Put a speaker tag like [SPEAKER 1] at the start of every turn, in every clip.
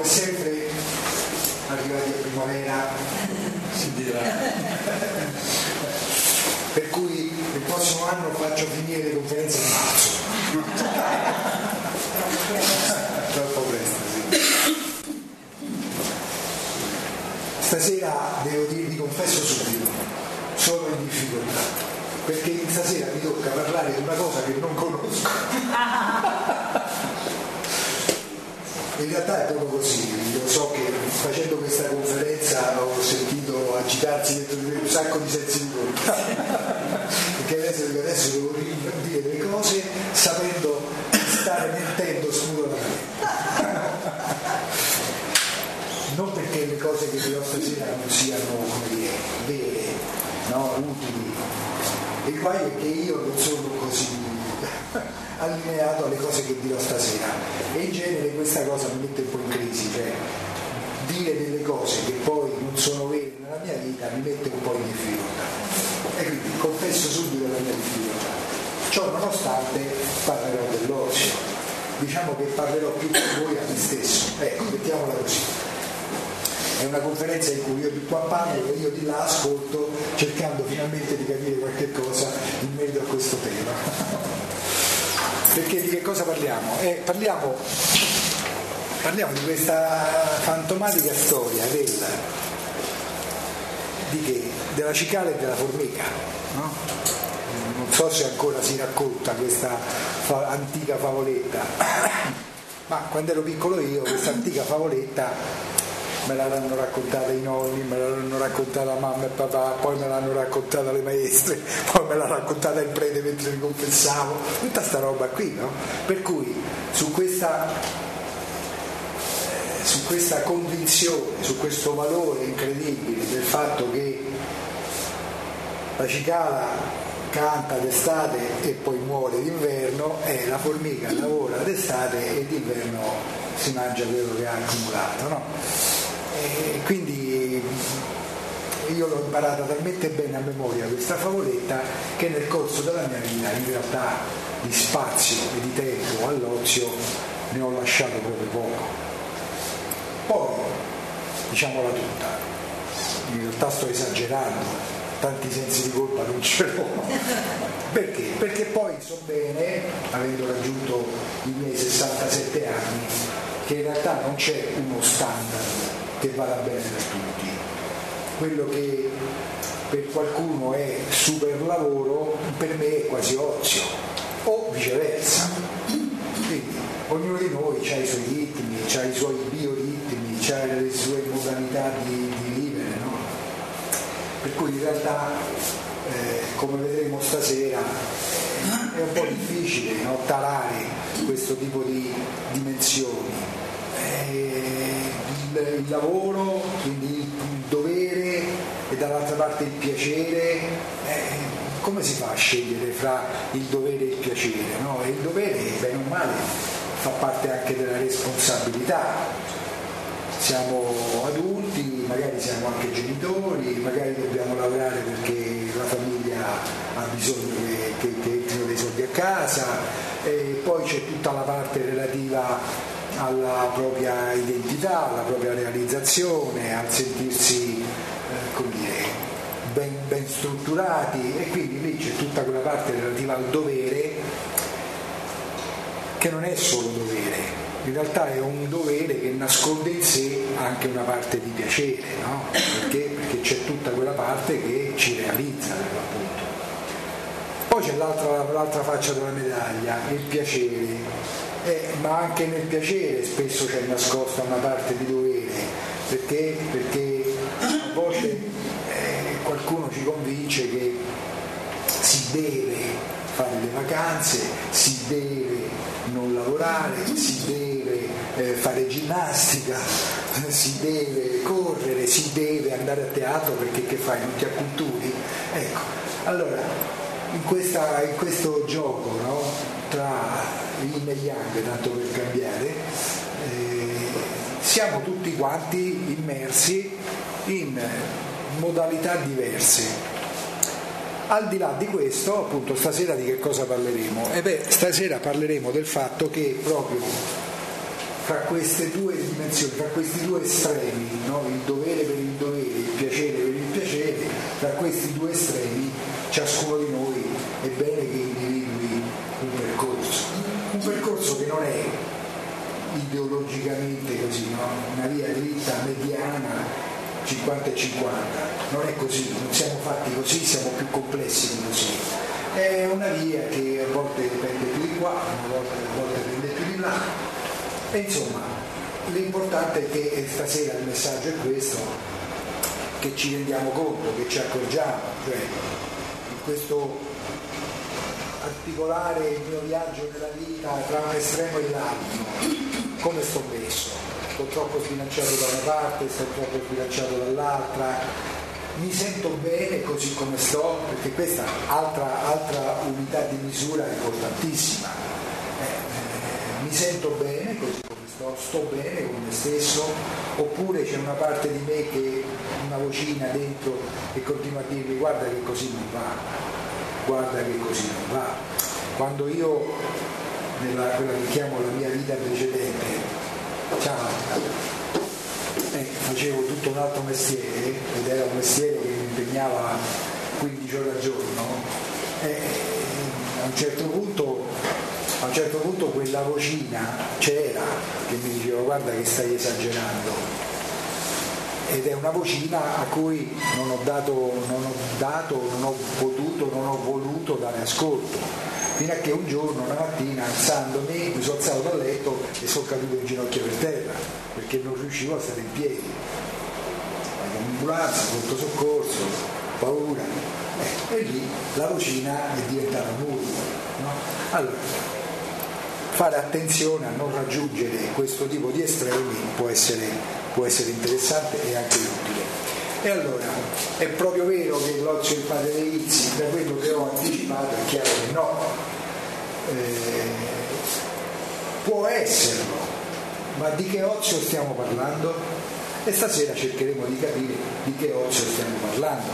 [SPEAKER 1] come sempre, arrivati a primavera, si dirà. Per cui il prossimo anno faccio finire le conferenze in marzo. Troppo presto, sì. Stasera devo dire, vi confesso subito, sono in difficoltà, perché stasera mi tocca parlare di una cosa che non conosco. In realtà è proprio così, io so che facendo questa conferenza ho sentito agitarsi dentro di me un sacco di sensi di colpa, perché adesso devo dire le cose sapendo di stare mentendo spudoratamente. Non perché le cose che dirò stasera non siano, come dire, vere, no, utili. Il guaio è che io non sono così allineato alle cose che dirò stasera, e in genere questa cosa mi mette un po' in crisi, cioè dire delle cose che poi non sono vere nella mia vita mi mette un po' in difficoltà, e quindi confesso subito la mia difficoltà. Ciò nonostante parlerò dell'ozio, diciamo che parlerò più con voi a me stesso, ecco, mettiamola così. È una conferenza in cui io di qua parlo e io di là ascolto, cercando finalmente di capire qualche cosa in merito a questo tema. Perché di che cosa parliamo? Parliamo di questa fantomatica storia della cicala e della formica, no? Non so se ancora si racconta questa antica favoletta, ma quando ero piccolo io questa antica favoletta me l'hanno raccontata i nonni, me l'hanno raccontata mamma e papà, poi me l'hanno raccontata le maestre, poi me l'ha raccontata il prete mentre mi confessavo, tutta sta roba qui, no? Per cui su questa convinzione, su questo valore incredibile del fatto che la cicala canta d'estate e poi muore d'inverno, e la formica lavora d'estate e d'inverno si mangia quello che ha accumulato, no? E quindi io l'ho imparata talmente bene a memoria questa favoletta che nel corso della mia vita in realtà di spazio e di tempo all'ozio ne ho lasciato proprio poco. Poi, diciamola tutta, in realtà sto esagerando, tanti sensi di colpa non ce l'ho. Perché? Perché poi so bene, avendo raggiunto i miei 67 anni, che in realtà non c'è uno standard che vada bene per tutti. Quello che per qualcuno è super lavoro, per me è quasi ozio, o viceversa. Quindi ognuno di noi ha i suoi ritmi, ha i suoi bioritmi, ha le sue modalità di vivere, no? Per cui in realtà, come vedremo stasera, è un po' difficile, no, tarare questo tipo di dimensioni. Il lavoro, quindi il dovere, e dall'altra parte il piacere, come si fa a scegliere fra il dovere e il piacere, no? E il dovere, bene o male, fa parte anche della responsabilità. Siamo adulti, magari siamo anche genitori, magari dobbiamo lavorare perché la famiglia ha bisogno che entrino dei soldi a casa, e poi c'è tutta la parte relativa alla propria identità, alla propria realizzazione, al sentirsi ben strutturati, e quindi lì c'è tutta quella parte relativa al dovere, che non è solo dovere, in realtà è un dovere che nasconde in sé anche una parte di piacere, no? Perché c'è tutta quella parte che ci realizza, per l'appunto. Poi c'è l'altra faccia della medaglia, il piacere. Ma anche nel piacere spesso c'è nascosta una parte di dovere, perché a volte qualcuno ci convince che si deve fare le vacanze, si deve non lavorare, si deve fare ginnastica, si deve correre, si deve andare a teatro, perché che fai, non ti acculturi? Ecco, allora in questo gioco, no, tra yin e yang, tanto per cambiare, siamo tutti quanti immersi in modalità diverse. Al di là di questo, appunto, stasera di che cosa parleremo? Stasera parleremo del fatto che proprio fra queste due dimensioni, fra questi due estremi, no? Il dovere per il dovere, il piacere per il piacere, fra questi due estremi ciascuno di noi è bene che individui un percorso che non è ideologicamente così, no? Una via dritta, mediana, 50 e 50, non è così, non siamo fatti così, siamo più complessi di così. È una via che a volte pende più di qua, a volte pende più di là. E insomma, l'importante è che stasera il messaggio è questo, che ci rendiamo conto, che ci accorgiamo, cioè in questo articolare il mio viaggio nella vita tra un estremo e l'altro, come sto messo? Sto troppo sbilanciato da una parte, sto troppo sbilanciato dall'altra, mi sento bene così come sto, perché questa altra unità di misura importantissima. Mi sento bene così come sto bene con me stesso, oppure c'è una parte di me che una vocina dentro che continua a dirmi guarda che così non va, guarda che così non va. Quando io quella che chiamo la mia vita precedente facevo tutto un altro mestiere ed era un mestiere che mi impegnava 15 ore al giorno, a un certo punto quella vocina c'era che mi diceva guarda che stai esagerando, ed è una vocina a cui non ho potuto, non ho voluto dare ascolto, fino a che un giorno, una mattina, alzandomi, mi sono alzato dal letto e sono caduto in ginocchio per terra perché non riuscivo a stare in piedi. Ambulanza, pronto soccorso, paura, e lì la vocina è diventata nulla, no? Allora, fare attenzione a non raggiungere questo tipo di estremi può essere interessante e anche utile. E allora, è proprio vero che l'ozio è il padre dei vizi? Da quello che ho anticipato è chiaro che no. Può esserlo, ma di che ozio stiamo parlando? E stasera cercheremo di capire di che ozio stiamo parlando.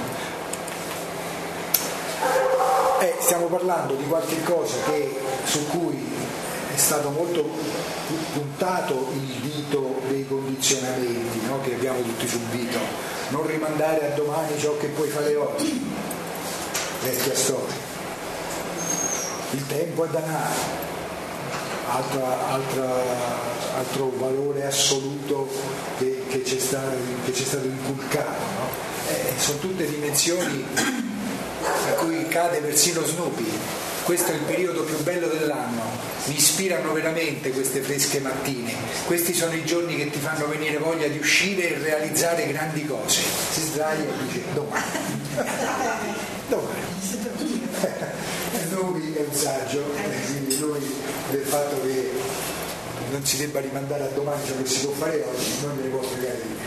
[SPEAKER 1] Stiamo parlando di qualche cosa su cui è stato molto puntato il dito dei condizionamenti, no? Che abbiamo tutti subito. Non rimandare a domani ciò che puoi fare oggi, vecchia storia. Il tempo è denaro, altro valore assoluto che ci è stato inculcato, no? Sono tutte dimensioni a cui cade persino Snoopy. Questo è il periodo più bello dell'anno, mi ispirano veramente queste fresche mattine, questi sono i giorni che ti fanno venire voglia di uscire e realizzare grandi cose. Si sdraia e dice domani. Lui è un saggio, quindi lui del fatto che non si debba rimandare a domani ciò che si può fare oggi non me ne può spiegare di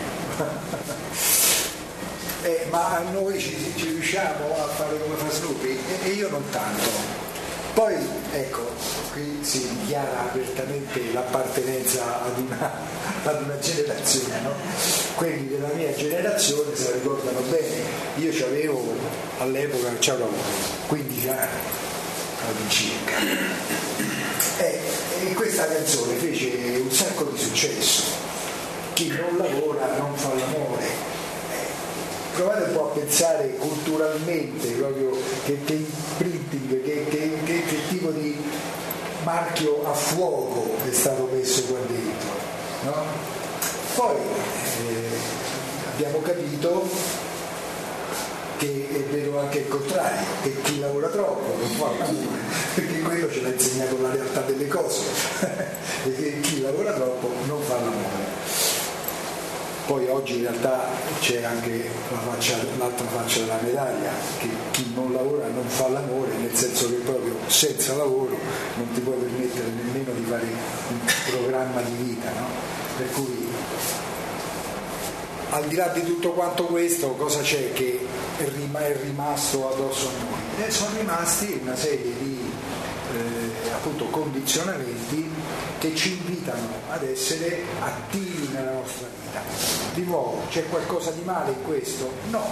[SPEAKER 1] più. Ma a noi ci riusciamo a fare come fa Snoopy e io non tanto. Poi ecco, qui si dichiara apertamente l'appartenenza ad una generazione, no? Quelli della mia generazione se la ricordano bene. Io avevo all'epoca 15 anni all'incirca, e questa canzone fece un sacco di successo. Chi non lavora non fa l'amore. Provate un po' a pensare culturalmente proprio che imprinting, che tipo di marchio a fuoco è stato messo qua dentro, no? Poi abbiamo capito che è vero anche il contrario, che chi lavora troppo non fa l'amore, perché quello ce l'ha insegnato la realtà delle cose, perché chi lavora troppo non fa l'amore. Poi oggi in realtà c'è anche l'altra faccia della medaglia, che chi non lavora non fa l'amore, nel senso che proprio senza lavoro non ti puoi permettere nemmeno di fare un programma di vita, no? Per cui al di là di tutto quanto questo, cosa c'è che è rimasto addosso a noi? Sono rimasti una serie di appunto condizionamenti che ci invitano ad essere attivi nella nostra vita. Di nuovo, c'è qualcosa di male in questo? No,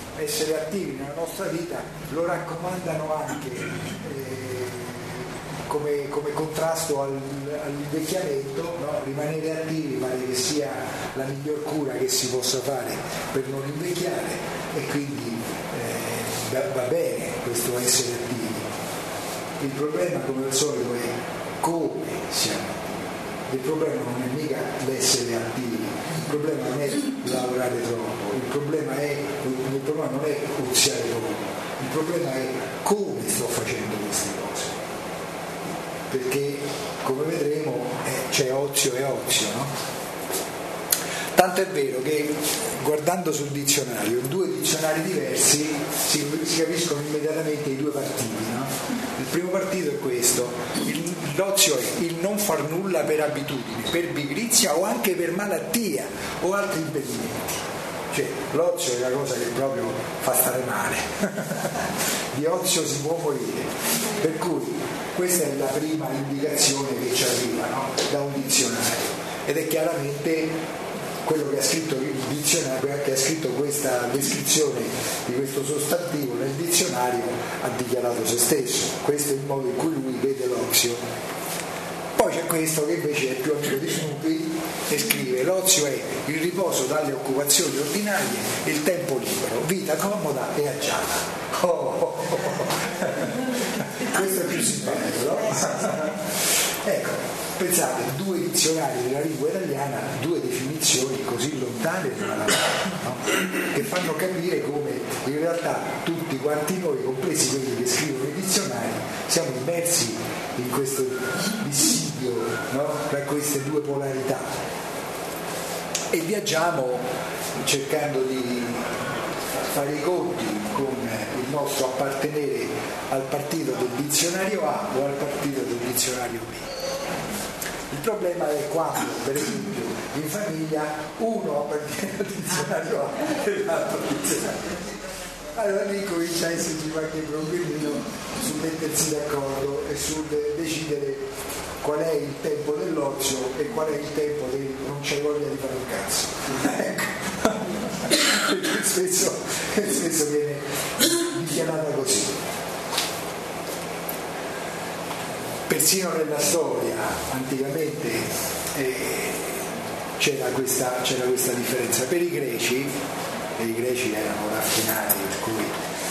[SPEAKER 1] essere attivi nella nostra vita lo raccomandano anche come contrasto all'invecchiamento, no? Rimanere attivi pare che sia la miglior cura che si possa fare per non invecchiare, e quindi va bene questo essere attivi. Il problema, come al solito, è come siamo attivi. Il problema non è mica l'essere attivi, il problema non è lavorare troppo, il problema non è oziare troppo, il problema è come sto facendo queste cose, perché come vedremo c'è ozio e ozio, no? Tanto è vero che guardando sul dizionario, in due dizionari diversi si capiscono immediatamente i due partiti, no? Il primo partito è questo: l'ozio è il non far nulla per abitudine, per pigrizia o anche per malattia o altri impedimenti. Cioè, l'ozio è la cosa che proprio fa stare male. Di ozio si può morire. Per cui questa è la prima indicazione che ci arriva, no? Da un dizionario, ed è chiaramente quello che ha scritto il dizionario, che ha scritto questa descrizione di questo sostantivo nel dizionario, ha dichiarato se stesso. Questo è il modo in cui lui vede l'ozio. Poi c'è questo che invece è più amico di Snoopy e scrive: l'ozio è il riposo dalle occupazioni ordinarie e il tempo libero, vita comoda e agiata. Questo è più simpatico, no? Ecco, pensate, due dizionari della lingua italiana, due definizioni così lontane tra l'altro, no? Che fanno capire come in realtà tutti quanti noi, compresi quelli che scrivono i dizionari, siamo immersi in questo dissidio, no? Tra queste due polarità, e viaggiamo cercando di fare i conti con il nostro appartenere al partito del dizionario A o al partito del dizionario B. Il problema è quando, per esempio, in famiglia uno appartiene al dizionario A e l'altro al dizionario B. Allora lì comincia a esserci qualche problemino su mettersi d'accordo e sul decidere qual è il tempo dell'ozio e qual è il tempo del non c'è voglia di fare un cazzo. Ecco. spesso viene dichiarata così. Persino nella storia anticamente c'era questa differenza. Per i greci erano raffinati, per cui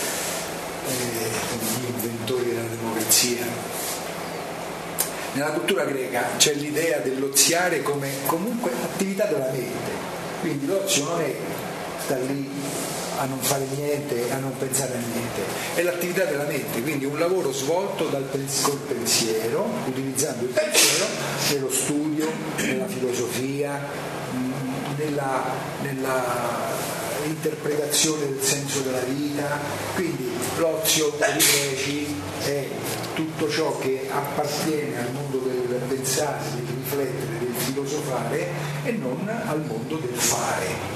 [SPEAKER 1] gli inventori della democrazia. Nella cultura greca c'è l'idea dell'oziare come comunque attività della mente, quindi l'ozio non è sta lì a non fare niente, a non pensare a niente, è l'attività della mente, quindi un lavoro svolto col pensiero, utilizzando il pensiero nello studio, nella filosofia, nella interpretazione del senso della vita. Quindi l'ozio per i greci è tutto ciò che appartiene al mondo del pensare, del riflettere, del filosofare, e non al mondo del fare.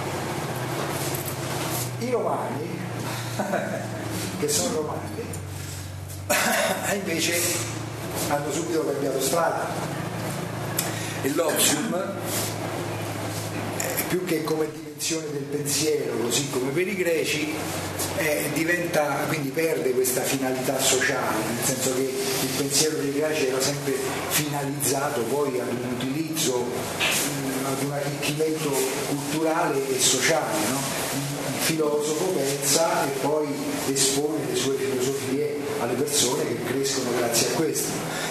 [SPEAKER 1] I romani, che sono romani, invece hanno subito cambiato strada, e l'ozium, più che come dimensione del pensiero, così come per i greci, diventa, quindi perde questa finalità sociale, nel senso che il pensiero dei greci era sempre finalizzato poi ad un utilizzo, ad un arricchimento culturale e sociale, no? Il filosofo pensa e poi espone le sue filosofie alle persone che crescono grazie a questo.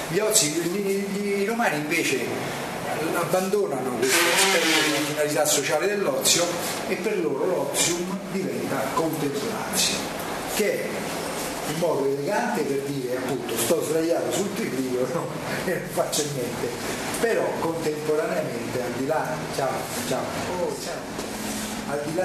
[SPEAKER 1] I romani invece abbandonano questo aspetto della finalità sociale dell'ozio, e per loro l'ozium diventa contemplazio, che è un modo elegante per dire appunto sto sdraiato sul triclinico e non faccio niente, però contemporaneamente al di là al di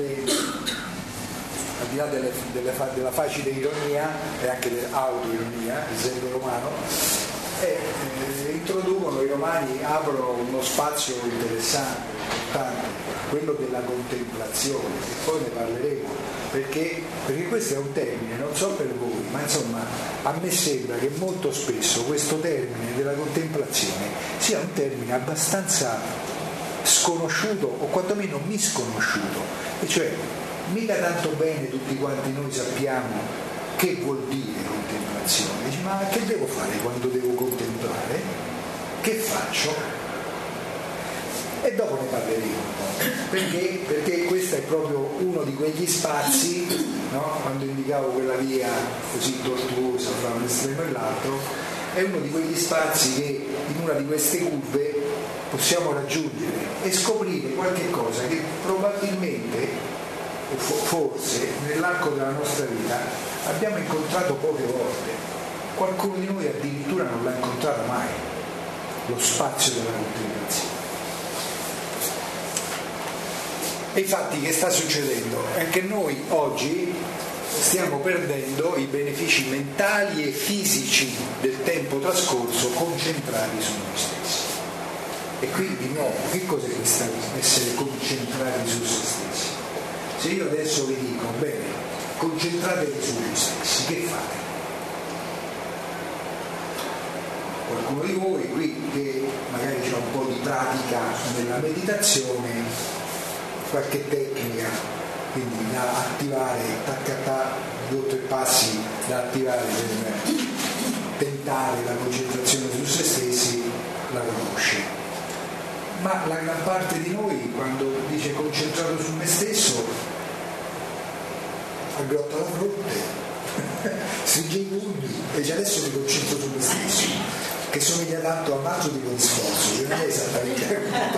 [SPEAKER 1] là della facile ironia e anche dell'autoironia, esempio romano, introducono, i romani aprono uno spazio interessante, importante, quello della contemplazione, e poi ne parleremo, perché questo è un termine, non so per voi, ma insomma a me sembra che molto spesso questo termine della contemplazione sia un termine abbastanza sconosciuto, o quantomeno misconosciuto, e cioè mica tanto bene tutti quanti noi sappiamo che vuol dire contemplazione. contemplazione. Dici, ma che devo fare quando devo contemplare? Che faccio? E dopo ne parleremo un po'. Perché questo è proprio uno di quegli spazi, no? Quando indicavo quella via così tortuosa fra un estremo e l'altro, è uno di quegli spazi che in una di queste curve possiamo raggiungere e scoprire qualche cosa che probabilmente, o forse, nell'arco della nostra vita abbiamo incontrato poche volte. Qualcuno di noi addirittura non l'ha incontrata mai, lo spazio della contemplazione. E infatti che sta succedendo? È che noi oggi stiamo perdendo i benefici mentali e fisici del tempo trascorso concentrati su noi stessi. E qui di nuovo, che cos'è questo essere concentrati su se stessi? Se io adesso vi dico, bene, concentratevi su voi stessi, che fate? Qualcuno di voi qui che magari c'ha un po' di pratica nella meditazione, qualche tecnica, quindi da attivare, 2 o 3 passi da attivare per tentare la concentrazione su se stessi, la conosce. Ma la gran parte di noi, quando dice concentrato su me stesso, aggrotta la fronte, stringe i pugni e dice adesso mi concentro su me stesso, che somiglia tanto a un altro tipo di sforzo, cioè non è esattamente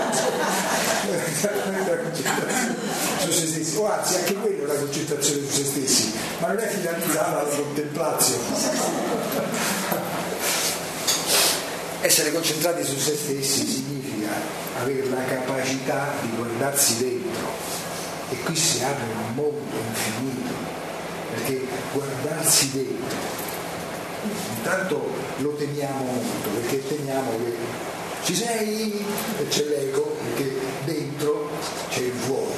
[SPEAKER 1] la concentrazione su se stessi, o anzi anche quello è la concentrazione su se stessi, ma non è finalizzata alla contemplazione. Essere concentrati su se stessi significa avere la capacità di guardarsi dentro, e qui si apre un mondo infinito, perché guardarsi dentro intanto lo temiamo molto, perché temiamo che ci sei e c'è l'ego, perché dentro c'è il vuoto,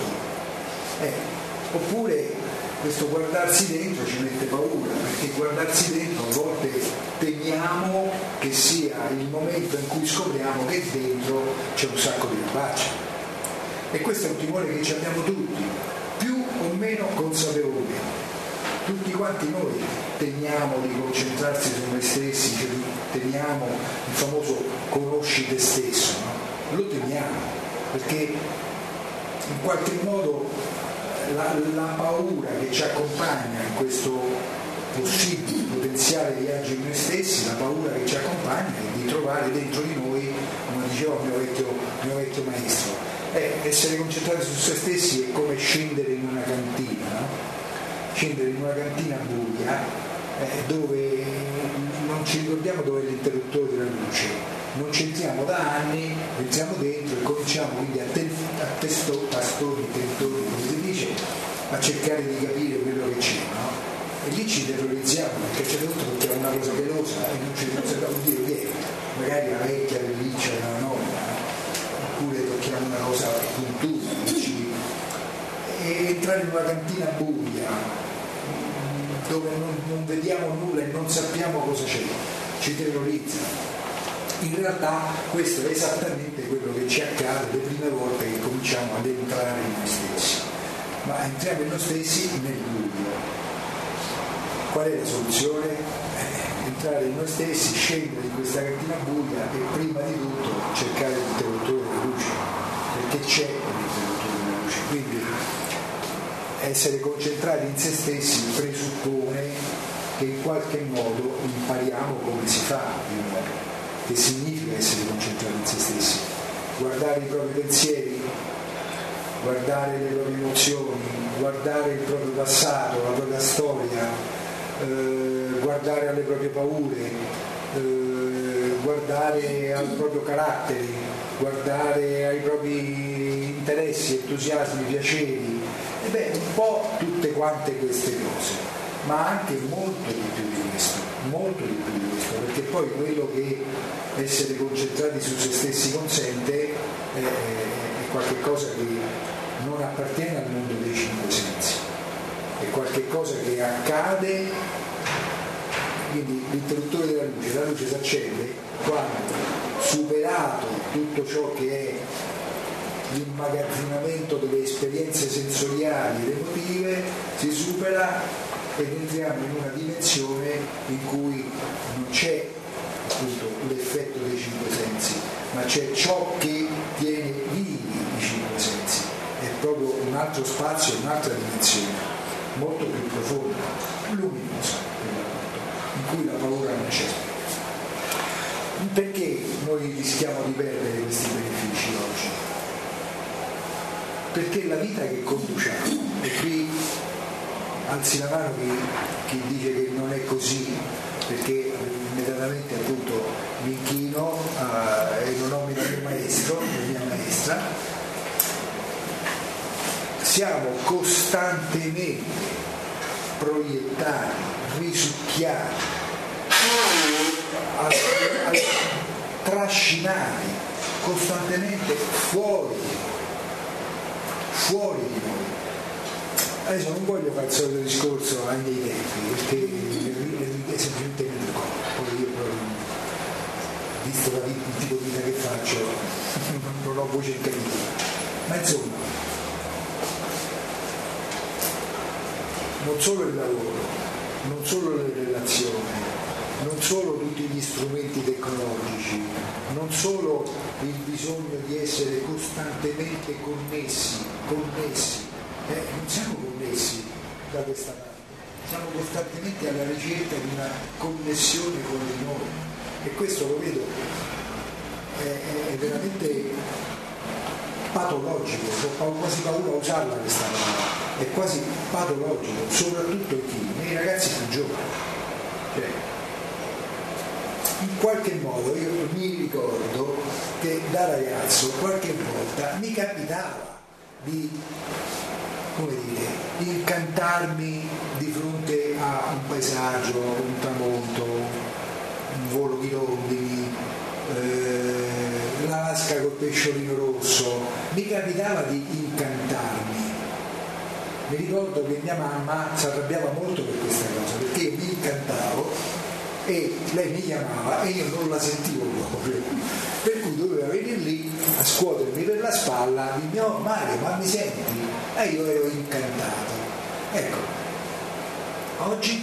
[SPEAKER 1] oppure questo guardarsi dentro ci mette paura, perché guardarsi dentro a volte temiamo che sia il momento in cui scopriamo che dentro c'è un sacco di pace. E questo è un timore che ci abbiamo tutti, più o meno consapevolmente. Tutti quanti noi temiamo di concentrarsi su noi stessi, cioè temiamo il famoso conosci te stesso, no? Lo temiamo perché in qualche modo la paura che ci accompagna in questo possibile potenziale viaggio in noi stessi, la paura che ci accompagna è di trovare dentro di noi, come diceva il mio vecchio maestro, essere concentrati su se stessi è come scendere in una cantina, no? Scendere in una cantina buia dove non ci ricordiamo dove è l'interruttore della luce, non ci entriamo da anni, entriamo dentro e cominciamo quindi a tastoni, tentoni, come si dice, a cercare di capire quello che c'è, no? E lì ci terrorizziamo perché c'è tutto perché è una cosa veloce e non sappiamo dire che è, magari la vecchia pelliccia della nonna, oppure tocchiamo una cosa puntuta, e entrare in una cantina buia dove non vediamo nulla e non sappiamo cosa c'è, ci terrorizza. In realtà questo è esattamente quello che ci accade le prime volte che cominciamo ad entrare in noi stessi, ma entriamo in noi stessi nel buio. Qual è la soluzione? Entrare in noi stessi, scendere in questa cantina buia e prima di tutto cercare l'interruttore della luce, perché c'è l'interruttore della luce. Quindi essere concentrati in se stessi presuppone che in qualche modo impariamo come si fa di nuovo, che significa essere concentrati in se stessi, guardare i propri pensieri, guardare le proprie emozioni, guardare il proprio passato, la propria storia, guardare alle proprie paure, guardare al proprio carattere, guardare ai propri interessi, entusiasmi, piaceri, un po' tutte quante queste cose, ma anche molto di più di questo, perché poi quello che essere concentrati su se stessi consente è qualche cosa che non appartiene al mondo dei 5 sensi, è qualche cosa che accade, quindi l'interruttore della luce, la luce si accende quando, superato tutto ciò che è l'immagazzinamento delle esperienze sensoriali ed emotive, si supera ed entriamo in una dimensione in cui non c'è appunto l'effetto dei cinque sensi, ma c'è ciò che tiene vivi i cinque sensi, è proprio un altro spazio, un'altra dimensione molto più profonda, luminosa in cui la paura non c'è. Perché noi rischiamo di perdere questi benefici oggi? Perché la vita che conduciamo, e qui alzi la mano chi dice che non è così, perché immediatamente appunto mi inchino e non ho mio maestro, la mia maestra, siamo costantemente proiettati, risucchiati, trascinati costantemente fuori di noi. Adesso non voglio fare il solito discorso ai miei tempi, perché è semplicemente amico, poi io visto il tipo di vita che faccio non ho voce in critica, ma insomma non solo il lavoro, non solo le relazioni, non solo tutti gli strumenti tecnologici, non solo il bisogno di essere costantemente connessi, non siamo connessi da questa parte, siamo costantemente alla ricerca di una connessione con il noi, e questo lo vedo è veramente patologico, ho quasi paura a usarla questa parola, è quasi patologico, soprattutto in chi? Nei ragazzi più giovani. In qualche modo io mi ricordo che da ragazzo qualche volta mi capitava di, come dire, incantarmi di fronte a un paesaggio, un tramonto, un volo di rondini, la vasca col pesciolino rosso, mi capitava di incantarmi. Mi ricordo che mia mamma si arrabbiava molto per questa cosa, perché io mi incantavo e lei mi chiamava e io non la sentivo proprio, per cui doveva venire lì a scuotermi per la spalla e dire: "No Mario, ma mi senti?" E io ero incantato. Ecco, oggi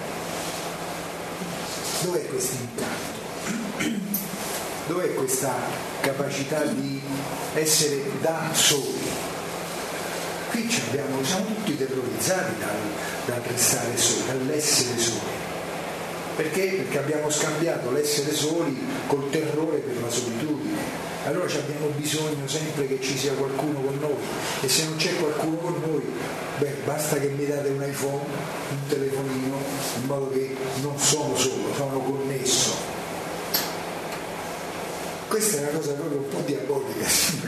[SPEAKER 1] dov'è questo incanto? Dov'è questa capacità di essere da soli? Qui siamo tutti terrorizzati dal restare soli, dall'essere soli. Perché? Perché abbiamo scambiato l'essere soli col terrore per la solitudine. Allora abbiamo bisogno sempre che ci sia qualcuno con noi, e se non c'è qualcuno con noi, basta che mi date un iPhone, un telefonino, in modo che non sono solo, sono connesso. Questa è una cosa proprio un po' diabolica,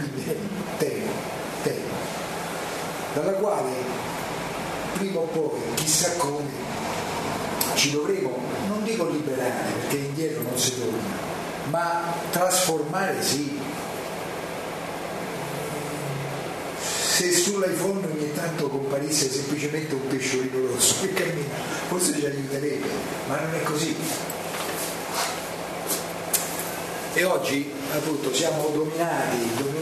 [SPEAKER 1] temo, dalla quale prima o poi, chissà come, ci dovremo, non dico liberare perché indietro non si torna, ma trasformare sì. Se sull'iPhone ogni tanto comparisse semplicemente un pesciolino rosso che cammina, forse ci aiuterebbe, ma non è così. E oggi appunto siamo dominati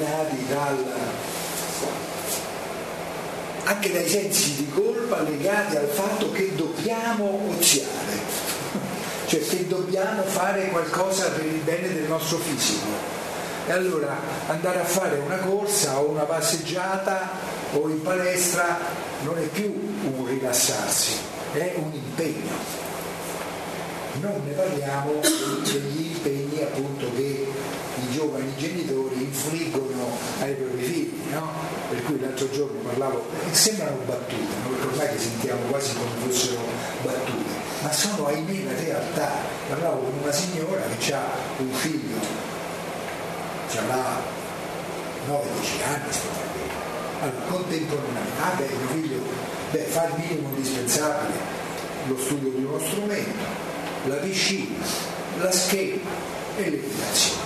[SPEAKER 1] anche dai sensi di colpa legati al fatto che dobbiamo oziare, cioè che dobbiamo fare qualcosa per il bene del nostro fisico. E allora andare a fare una corsa o una passeggiata o in palestra non è più un rilassarsi, è un impegno. Non ne parliamo degli impegni appunto che i giovani genitori infliggono ai propri figli, no? Per cui l'altro giorno parlavo, sembrano battute, no? Perché ormai che sentiamo quasi come fossero battute, ma sono ahimè la realtà. Parlavo con una signora che ha un figlio, avrà 9-10 anni, allora contemporaneamente, mio figlio fa il minimo indispensabile, lo studio di uno strumento, la piscina, la skate e l'equitazione.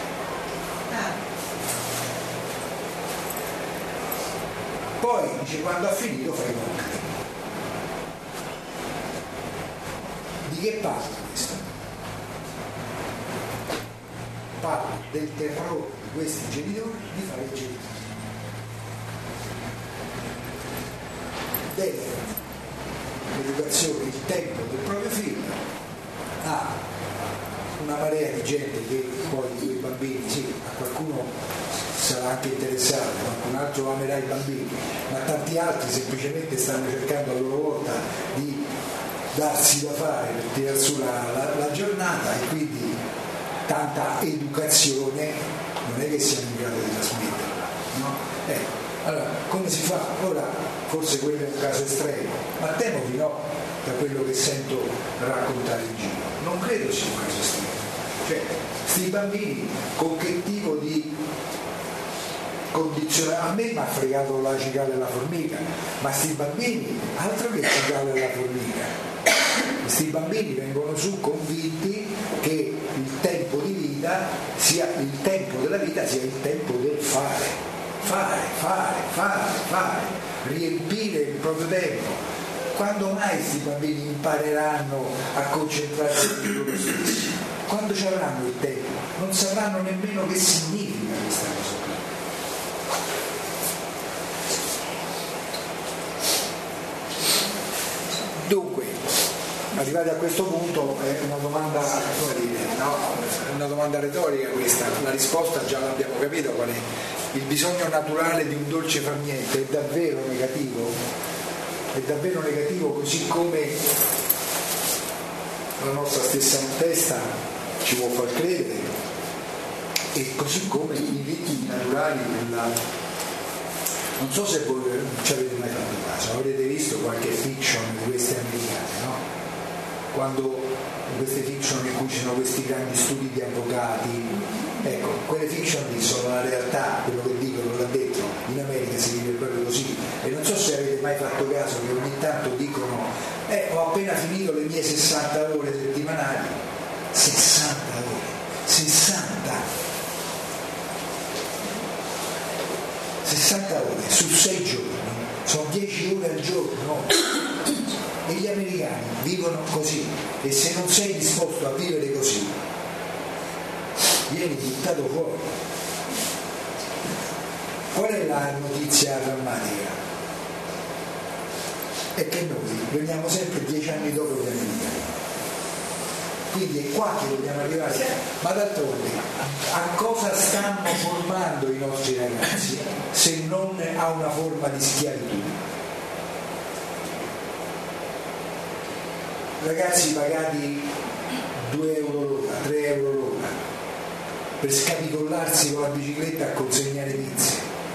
[SPEAKER 1] Poi dice, quando ha finito fai marketing. Di che parla questo? Parla del terrore di questi genitori di fare il genitore. l'educazione il tempo del proprio figlio, una marea di gente che poi quei bambini, sì, a qualcuno sarà anche interessato, qualcun altro amerà i bambini, ma tanti altri semplicemente stanno cercando a loro volta di darsi da fare per tirar su la giornata, e quindi tanta educazione non è che siamo in grado di trasmetterla, no? Allora, come si fa? Ora, forse quello è un caso estremo, ma temo di no, da quello che sento raccontare in giro. Non credo sia un caso estremo. Cioè, sti bambini con che tipo di condizione? A me mi ha fregato la cicala e la formica, ma sti bambini, altro che cicala e la formica. Questi bambini vengono su convinti che il tempo di vita sia il tempo della vita, sia il tempo del fare, riempire il proprio tempo. Quando mai questi bambini impareranno a concentrarsi su loro stessi? Quando ci avranno il tempo? Non sapranno nemmeno che significa questa cosa qui. Dunque, arrivati a questo punto è una domanda, come dire, no? È una domanda retorica questa, la risposta già l'abbiamo capito qual è. Il bisogno naturale di un dolce far niente è davvero negativo, così come la nostra stessa testa ci può far credere, e così come i ritmi naturali non so se voi ci avete mai fatto caso, avrete visto qualche fiction di queste americane, no? Quando queste fiction in cui ci sono questi grandi studi di avvocati, ecco, quelle fiction lì sono la realtà, quello che dicono, l'ha detto, in America si vive proprio così. E non so se avete mai fatto caso che ogni tanto dicono ho appena finito le mie 60 ore settimanali. 60 ore su 6 giorni, sono 10 ore al giorno, e gli americani vivono così, e se non sei disposto a vivere così vieni buttato fuori. Qual è la notizia drammatica? È che noi veniamo sempre 10 anni dopo gli americani, quindi è qua che dobbiamo arrivare. Ma d'altronde a cosa stanno formando i nostri ragazzi se non a una forma di schiavitù? Ragazzi pagati 2 euro l'ora, 3 euro l'ora per scapicollarsi con la bicicletta a consegnare pizze.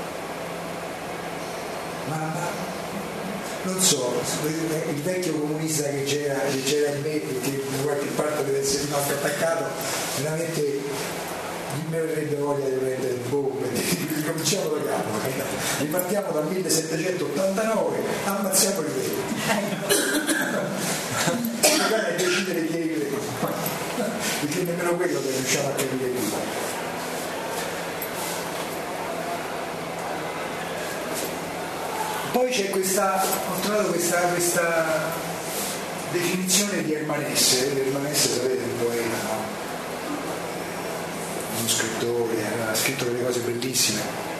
[SPEAKER 1] Ma non so, il vecchio comunista che c'era in me, che da qualche parte deve essere rimasto attaccato, veramente mi verrebbe voglia di prendere bombe, ricominciamo da capo, ripartiamo dal 1789, ammazziamo i veri. Magari decidere chi è il vero, perché nemmeno quello che riusciamo a capire qui. Poi c'è ho trovato questa definizione di Hermann Hesse. Hermann Hesse, sapete, un poeta, no? Uno scrittore, ha scritto delle cose bellissime,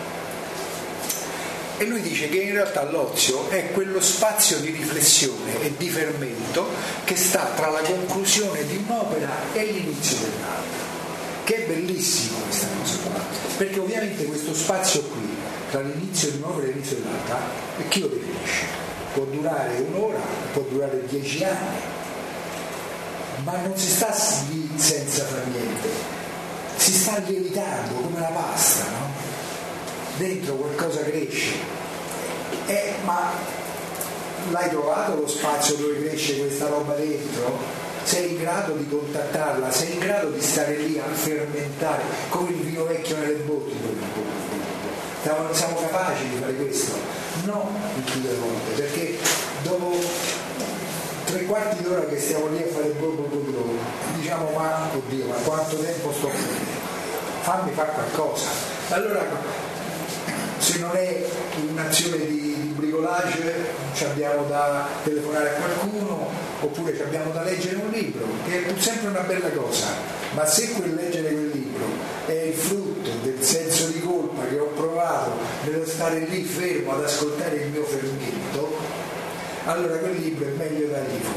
[SPEAKER 1] e lui dice che in realtà l'ozio è quello spazio di riflessione e di fermento che sta tra la conclusione di un'opera e l'inizio dell'altra, che è bellissimo questa cosa qua, perché ovviamente questo spazio qui tra l'inizio di un'opera e l'inizio dell'altra, e chi lo definisce? Può durare un'ora, può durare 10 anni, ma non si sta lì senza far niente, si sta lievitando come la pasta, no? Dentro qualcosa cresce, ma l'hai trovato lo spazio dove cresce questa roba dentro? Sei in grado di contattarla, sei in grado di stare lì a fermentare come il vino vecchio nelle bottiglie? Siamo capaci di fare questo? No, il più delle volte, perché dopo 3/4 d'ora che stiamo lì a fare il diciamo ma quanto tempo sto facendo? Fammi fare qualcosa. Allora, se non è un'azione di bricolage, ci abbiamo da telefonare a qualcuno, oppure ci abbiamo da leggere un libro, che è sempre una bella cosa, ma se leggere quel libro è il frutto del senso di colpa che ho provato nello stare lì fermo ad ascoltare il mio fermento, allora quel libro è meglio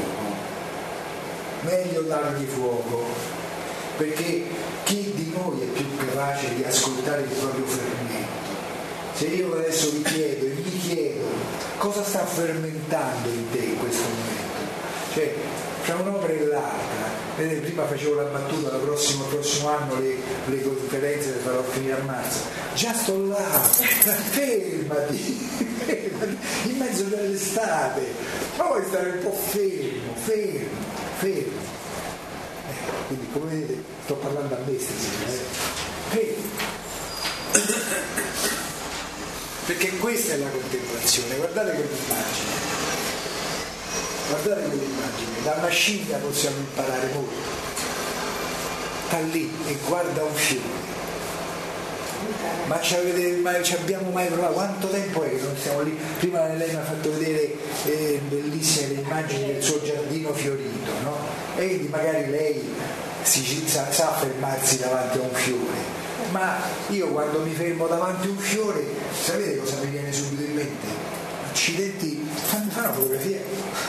[SPEAKER 1] dargli fuoco, perché chi di noi è più capace di ascoltare il proprio fermento? Se io adesso vi chiedo e mi chiedo cosa sta fermentando in te in questo momento, cioè tra un'opera e l'altra, vedete, prima facevo la battuta, il prossimo anno le conferenze le farò finire a marzo, già sto là, fermati, in mezzo dell'estate, ma vuoi stare un po' fermo. Quindi come vedete sto parlando a me stasera, perché questa è la contemplazione. Guardate quell'immagine, da una scimmia possiamo imparare molto, sta lì e guarda un fiume, ma ci abbiamo mai provato? Quanto tempo è che non siamo lì? Prima lei mi ha fatto vedere bellissime le immagini del suo giardino fiorito, no? E quindi magari lei sa fermarsi davanti a un fiore, ma io quando mi fermo davanti a un fiore, sapete cosa mi viene subito in mente? Accidenti, fammi fare una fotografia,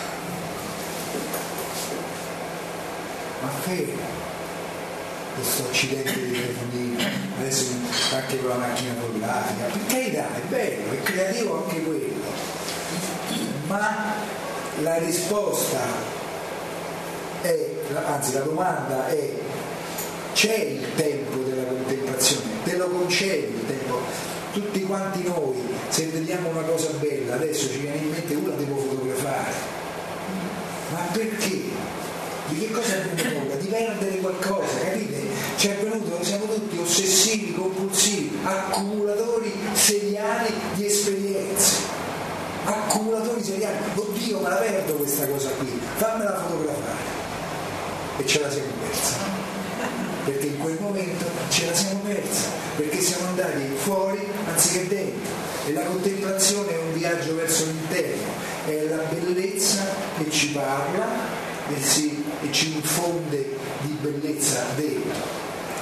[SPEAKER 1] ma fermo questo accidente di telefonino, adesso anche con la macchina fotografica, per carità, è bello, è creativo anche quello, ma la risposta è, anzi la domanda è: c'è il tempo della contemplazione? Te lo concedi il tempo? Tutti quanti noi, se vediamo una cosa bella, adesso ci viene in mente la devo fotografare, ma perché? Di che cosa abbiamo paura? Di perdere qualcosa, capite? Ci è venuto, siamo tutti ossessivi, compulsivi, accumulatori seriali di esperienze, accumulatori seriali. Oddio, me la perdo questa cosa qui, fammela fotografare. E ce la siamo persa, perché in quel momento ce la siamo persa, perché siamo andati fuori anziché dentro. E la contemplazione è un viaggio verso l'interno, è la bellezza che ci parla e ci infonde di bellezza dentro.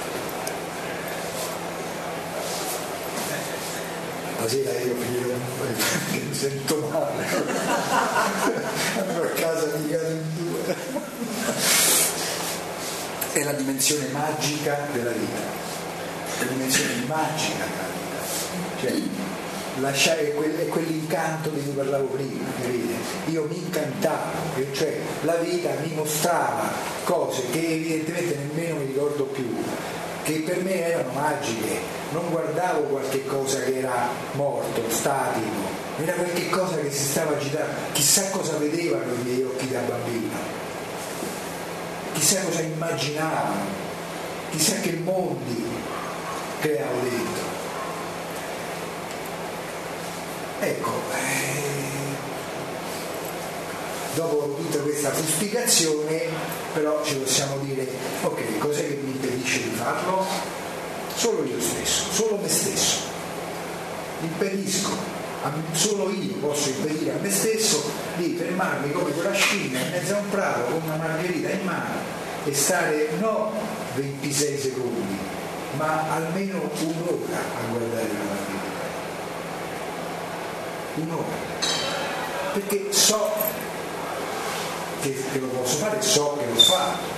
[SPEAKER 1] Stasera io finirò che mi sento male, andrò a casa di casa in due. È la dimensione magica della vita, la dimensione magica della vita, cioè è quell'incanto di cui parlavo prima, capite? Io mi incantavo, cioè la vita mi mostrava cose che evidentemente nemmeno mi ricordo più, che per me erano magiche. Non guardavo qualche cosa che era morto, statico, era qualche cosa che si stava agitando, chissà cosa vedevano i miei occhi da bambino, chissà cosa immaginavano, chissà che mondi creavo dentro. Ecco, dopo tutta questa fustigazione però ci possiamo dire: ok, cos'è che mi impedisce di farlo? Solo io stesso, solo me stesso. Solo io posso impedire a me stesso di fermarmi come quella scimmia in mezzo a un prato con una margherita in mano e stare no 26 secondi, ma almeno un'ora a guardare la margherita. Un'ora. Perché so che lo posso fare, so che l'ho fatto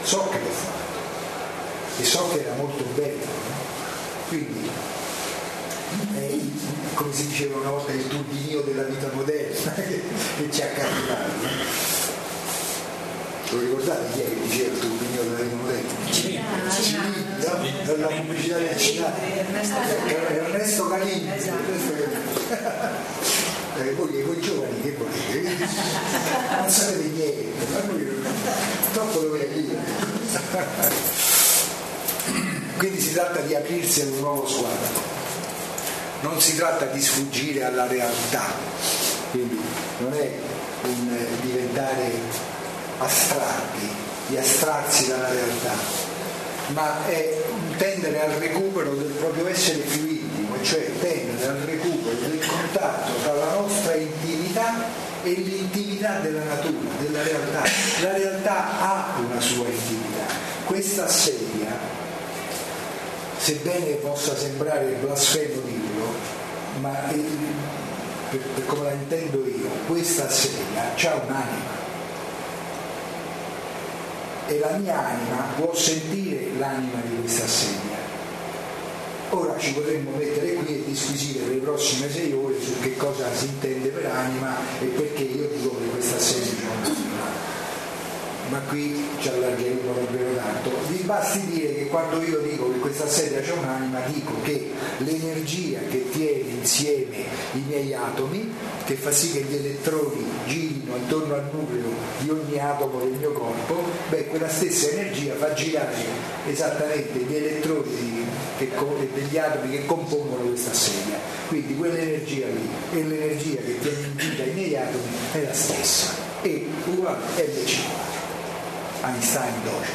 [SPEAKER 1] e so che era molto bello, no? Quindi come si diceva una volta, il turbinio della vita moderna che ci ha catturato, no? Lo ricordate chi è che diceva il turbinio della vita moderna? Cini, no? La pubblicità del Cinale, Ernesto Calini. Voi giovani che volete? Non sapete niente, ma lui troppo dovete dire. Quindi si tratta di aprirsi ad un nuovo sguardo, non si tratta di sfuggire alla realtà, quindi non è un diventare astratti, di astrarsi dalla realtà, ma è un tendere al recupero del proprio essere più intimo, cioè tendere al recupero del contatto tra la nostra intimità e l'intimità della natura, della realtà. La realtà ha una sua intimità. Questa sedia, sebbene possa sembrare blasfemo dirlo, ma per come la intendo io, questa sedia c'ha un'anima e la mia anima può sentire l'anima di questa sedia. Ora ci potremmo mettere qui e disquisire per le prossime 6 ore su che cosa si intende per anima e perché io dico che questa sedia c'ha un'anima, ma qui ci allargheremo davvero tanto. Vi basti dire che quando io dico che questa sedia c'è un'anima, dico che l'energia che tiene insieme i miei atomi, che fa sì che gli elettroni girino intorno al nucleo di ogni atomo del mio corpo, quella stessa energia fa girare esattamente gli elettroni e degli atomi che compongono questa sedia. Quindi quell'energia lì e l'energia che tiene in vita i miei atomi è la stessa, E uguale mc. Einstein doce.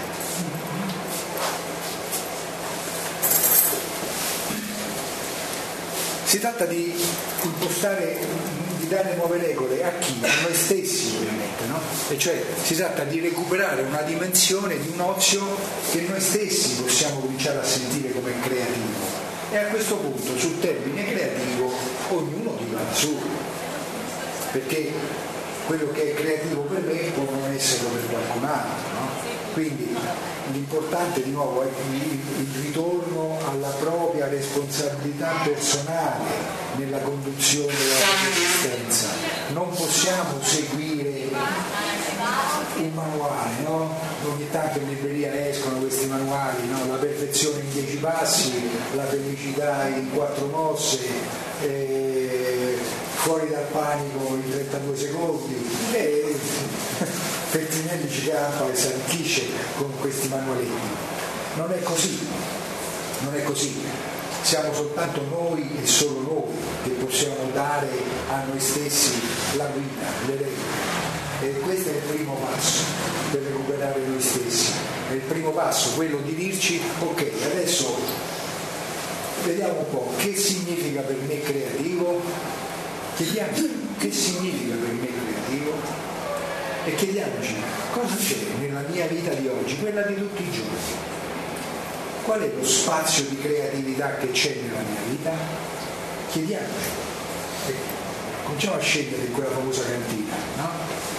[SPEAKER 1] Si tratta di impostare, di dare nuove regole a chi? A noi stessi ovviamente, no? E cioè si tratta di recuperare una dimensione di un ozio che noi stessi possiamo cominciare a sentire come creativo. E a questo punto sul termine creativo ognuno tira su, perché quello che è creativo per me può non esserlo per qualcun altro, no? Quindi l'importante di nuovo è il ritorno alla propria responsabilità personale nella conduzione della propria esistenza. Non possiamo seguire un manuale, no? Ogni tanto in libreria escono questi manuali, no? La perfezione in 10 passi, la felicità in 4 mosse, fuori dal panico in 32 secondi, e Feltrinelli ci campa e si arricchisce con questi manualetti. Non è così, non è così. Siamo soltanto noi e solo noi che possiamo dare a noi stessi la guida, le regole. E questo è il primo passo per recuperare noi stessi. È il primo passo, quello di dirci: ok, adesso vediamo un po' che significa per me creativo, chiediamoci che significa per me creativo e chiediamoci cosa c'è nella mia vita di oggi, quella di tutti i giorni. Qual è lo spazio di creatività che c'è nella mia vita? Chiediamoci. Cominciamo a scendere in quella famosa cantina, no?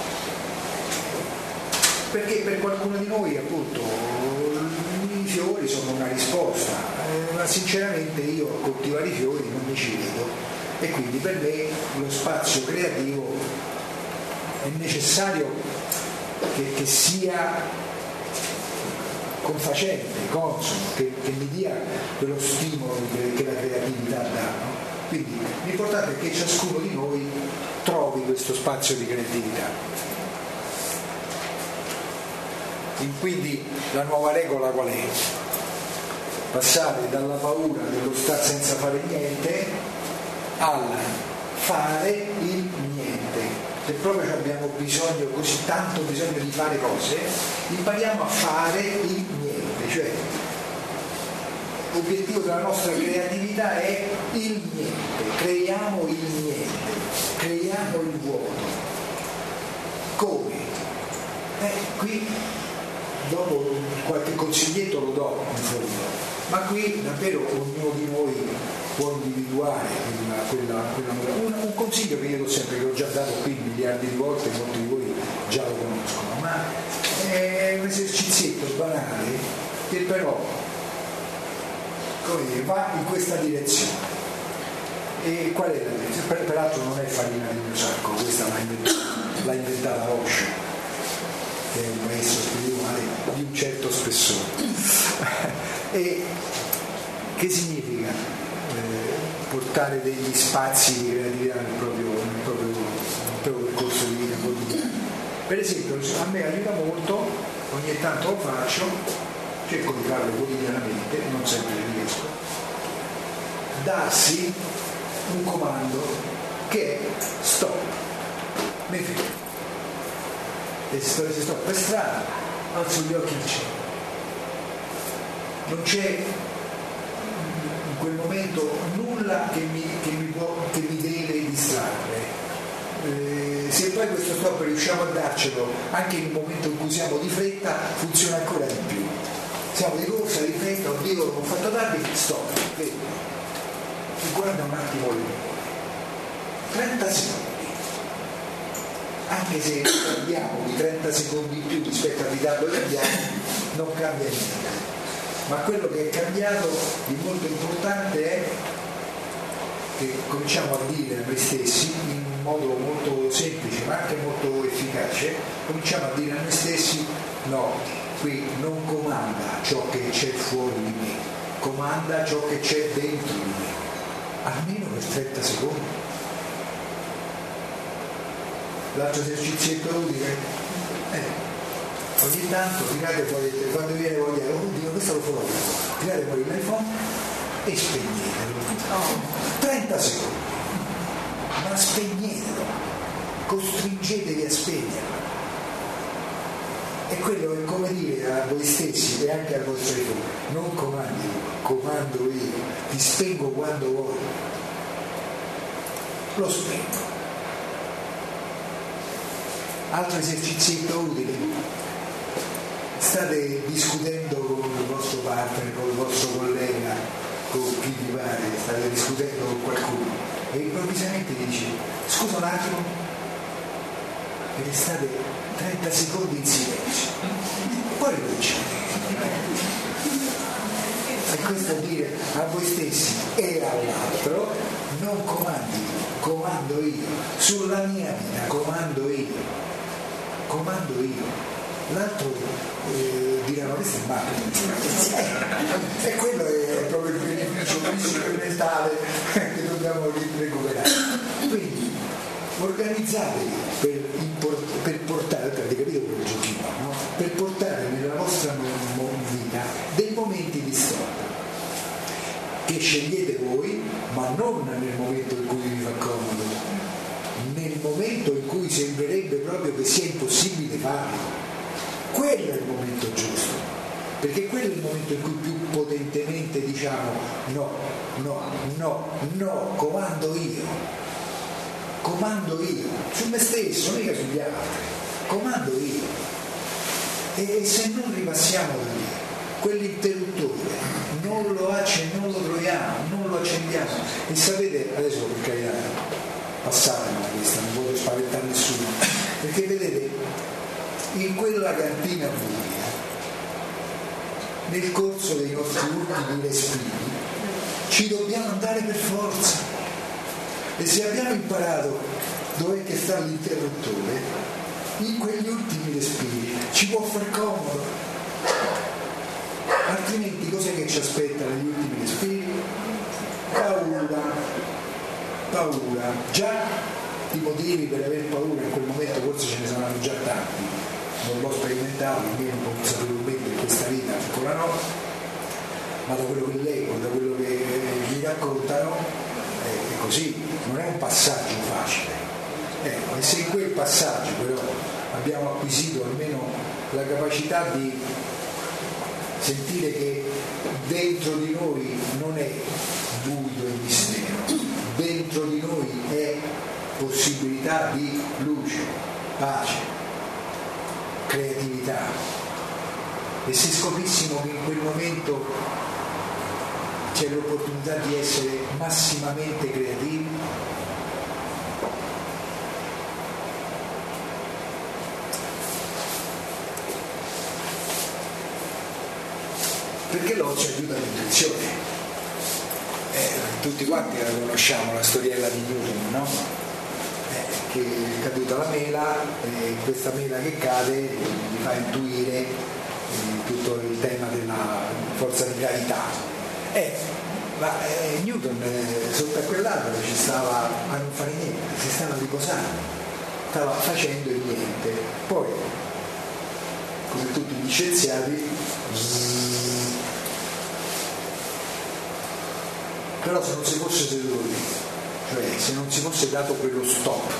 [SPEAKER 1] Perché per qualcuno di noi appunto i fiori sono una risposta, ma sinceramente io a coltivare i fiori non mi ci vedo, e quindi per me lo spazio creativo è necessario che sia confacente, consono, che mi dia quello stimolo che la creatività dà, no? Quindi l'importante è che ciascuno di noi trovi questo spazio di creatività. Quindi la nuova regola qual è? Passare dalla paura dello stare senza fare niente al fare il niente. Se proprio abbiamo bisogno, così tanto bisogno di fare cose, impariamo a fare il niente, cioè l'obiettivo della nostra creatività è il niente, creiamo il niente, creiamo il vuoto. Come? Qui dopo qualche consiglietto lo do in fondo, ma qui davvero ognuno di noi può individuare un consiglio che io do sempre, che ho già dato qui miliardi di volte, molti di voi già lo conoscono, ma è un esercizietto banale che però va in questa direzione. E qual è la direzione? Peraltro non è farina di mio sacco, questa l'ha inventata Osho, che è un maestro spirituale di un certo spessore. E che significa portare degli spazi di creatività nel proprio percorso di vita quotidiano? Per esempio, a me aiuta molto, ogni tanto lo faccio, cerco di farlo quotidianamente, non sempre riesco, darsi un comando che è stop, mi fermo. E se sto per strada, alzo gli occhi al cielo. Non c'è in quel momento nulla che mi deve distrarre. Se poi questo stop riusciamo a darcelo anche in un momento in cui siamo di fretta, funziona ancora di più. Siamo di corsa, di fretta, oddio, ho fatto tardi, stop, fermo. E guarda un attimo lì. 30 secondi. Anche se perdiamo di 30 secondi in più rispetto al ritardo che abbiamo, non cambia niente. Ma quello che è cambiato di molto importante è che cominciamo a dire a noi stessi in modo molto semplice ma anche molto efficace, cominciamo a dire a noi stessi: no, qui non comanda ciò che c'è fuori di me, comanda ciò che c'è dentro di me, almeno per 30 secondi. L'altro esercizietto utile ogni tanto tirate fuori, quando viene voglia, oddio, questo lo fotografico, tirate fuori l'iPhone e spegnetelo. 30 secondi, ma spegnetelo, costringetevi a spegnerlo. E quello è come dire a voi stessi e anche al vostro iPhone: non comandi, comando io, ti spengo quando vuoi, lo spengo. Altro esercizietto utile: state discutendo con il vostro partner, con il vostro collega, con chi vi pare, state discutendo con qualcuno e improvvisamente dici: scusa un attimo, e restate 30 secondi in silenzio, poi lo dicete. E questo è dire a voi stessi e all'altro: non comandi, comando io, sulla mia vita comando io. L'altro dirà: ma questo è marketing. E quello è proprio il beneficio fisico e mentale che dobbiamo recuperare. Quindi organizzatevi per portare, avete capito quello giochino, no? Per portare nella vostra vita dei momenti di stop che scegliete voi, ma non nel momento in cui vi fa comodo, nel momento in cui sembrerebbe proprio che sia impossibile farlo. Quello è il momento giusto, perché quello è il momento in cui più potentemente diciamo: no, comando io su me stesso, mica sugli altri, comando io. E se non ripassiamo da lì quell'interruttore, non lo troviamo, non lo accendiamo. E sapete, adesso per carità, passatemi questa, non voglio spaventare nessuno, perché vedete, in quella cantina buia, nel corso dei nostri ultimi respiri, ci dobbiamo andare per forza. E se abbiamo imparato dov'è che sta l'interruttore, in quegli ultimi respiri ci può far comodo. Altrimenti cos'è che ci aspetta negli ultimi respiri? Paura. Già i motivi per aver paura in quel momento forse ce ne saranno già tanti, non l'ho sperimentato, almeno consapevolmente in questa vita ancora no, ma da quello che leggo, da quello che mi raccontano è così, non è un passaggio facile. E se in quel passaggio però abbiamo acquisito almeno la capacità di sentire che dentro di noi non è buio e mistero, dentro di noi è possibilità di luce, pace, creatività. E se scoprissimo che in quel momento c'è l'opportunità di essere massimamente creativi, perché l'ozio aiuta l'intuizione. Tutti quanti la conosciamo, la storiella di Newton, no? Che è caduta la mela e questa mela che cade gli fa intuire tutto il tema della forza di gravità. Ma Newton sotto a quell'albero ci stava a non fare niente, si stava riposando, stava facendo il niente. Poi, come tutti gli scienziati, però se non si fosse seduto lì, cioè se non si fosse dato quello stop,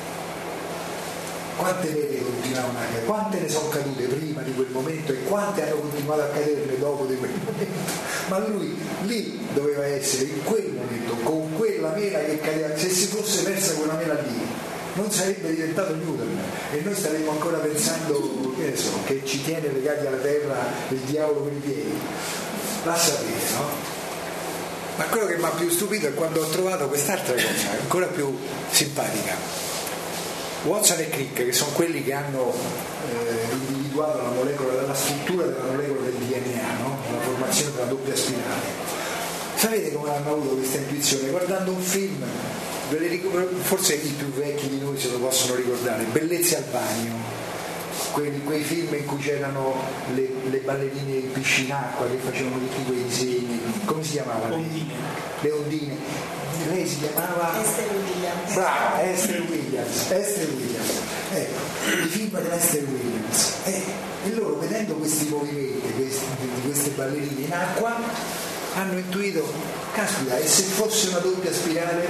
[SPEAKER 1] quante mele continuavano a cadere, quante ne sono cadute prima di quel momento e quante hanno continuato a cadere dopo di quel momento? Ma lui lì doveva essere, in quel momento, con quella mela che cadeva. Se si fosse persa quella mela lì non sarebbe diventato Newton e noi staremmo ancora pensando, che ne so, che ci tiene legati alla terra il diavolo per i piedi. Va a sapere, no? Ma quello che mi ha più stupito è quando ho trovato quest'altra cosa, ancora più simpatica. Watson e Crick, che sono quelli che hanno individuato la struttura della molecola del DNA, no? La formazione della doppia spirale. Sapete come hanno avuto questa intuizione? Guardando un film, forse i più vecchi di noi se lo possono ricordare, Bellezze al bagno. Quei film in cui c'erano le ballerine in piscinacqua che facevano tutti quei disegni, come si chiamava? Le ondine. Lei si chiamava
[SPEAKER 2] Esther Williams.
[SPEAKER 1] Brava, Esther Williams. Ecco, i film di Esther Williams. E loro, vedendo questi movimenti di queste ballerine in acqua, hanno intuito, caspita, e se fosse una doppia spirale?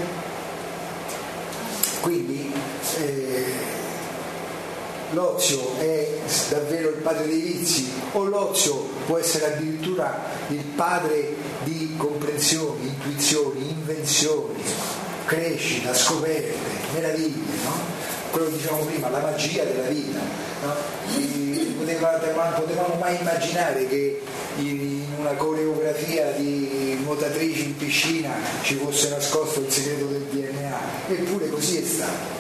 [SPEAKER 1] Quindi l'ozio è davvero il padre dei vizi, o l'ozio può essere addirittura il padre di comprensioni, intuizioni, invenzioni, crescita, scoperte, meraviglie, no? Quello che dicevamo prima, la magia della vita, no? Potevamo mai immaginare che in una coreografia di nuotatrici in piscina ci fosse nascosto il segreto del DNA, eppure così è stato.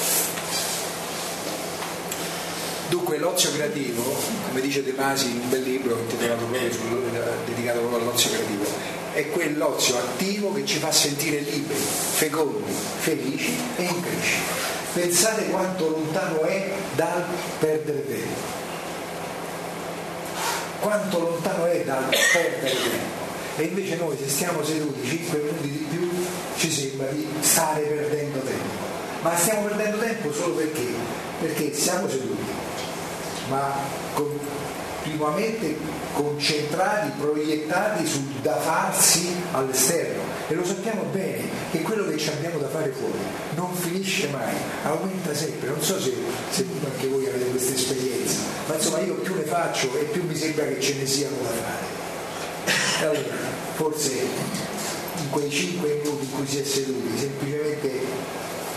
[SPEAKER 1] Dunque l'ozio creativo, come dice De Masi in un bel libro dedicato proprio all'ozio creativo, è quell'ozio attivo che ci fa sentire liberi, fecondi, felici e in crescita. Pensate quanto lontano è dal perdere tempo. Quanto lontano è dal perdere tempo. E invece noi, se stiamo seduti 5 minuti di più, ci sembra di stare perdendo tempo. Ma stiamo perdendo tempo solo perché siamo seduti, ma continuamente concentrati, proiettati sul da farsi all'esterno, e lo sappiamo bene che quello che ci abbiamo da fare fuori non finisce mai, aumenta sempre. Non so se anche voi avete questa esperienza, ma insomma io più ne faccio e più mi sembra che ce ne siano da fare. Allora forse in quei 5 minuti in cui si è seduti, semplicemente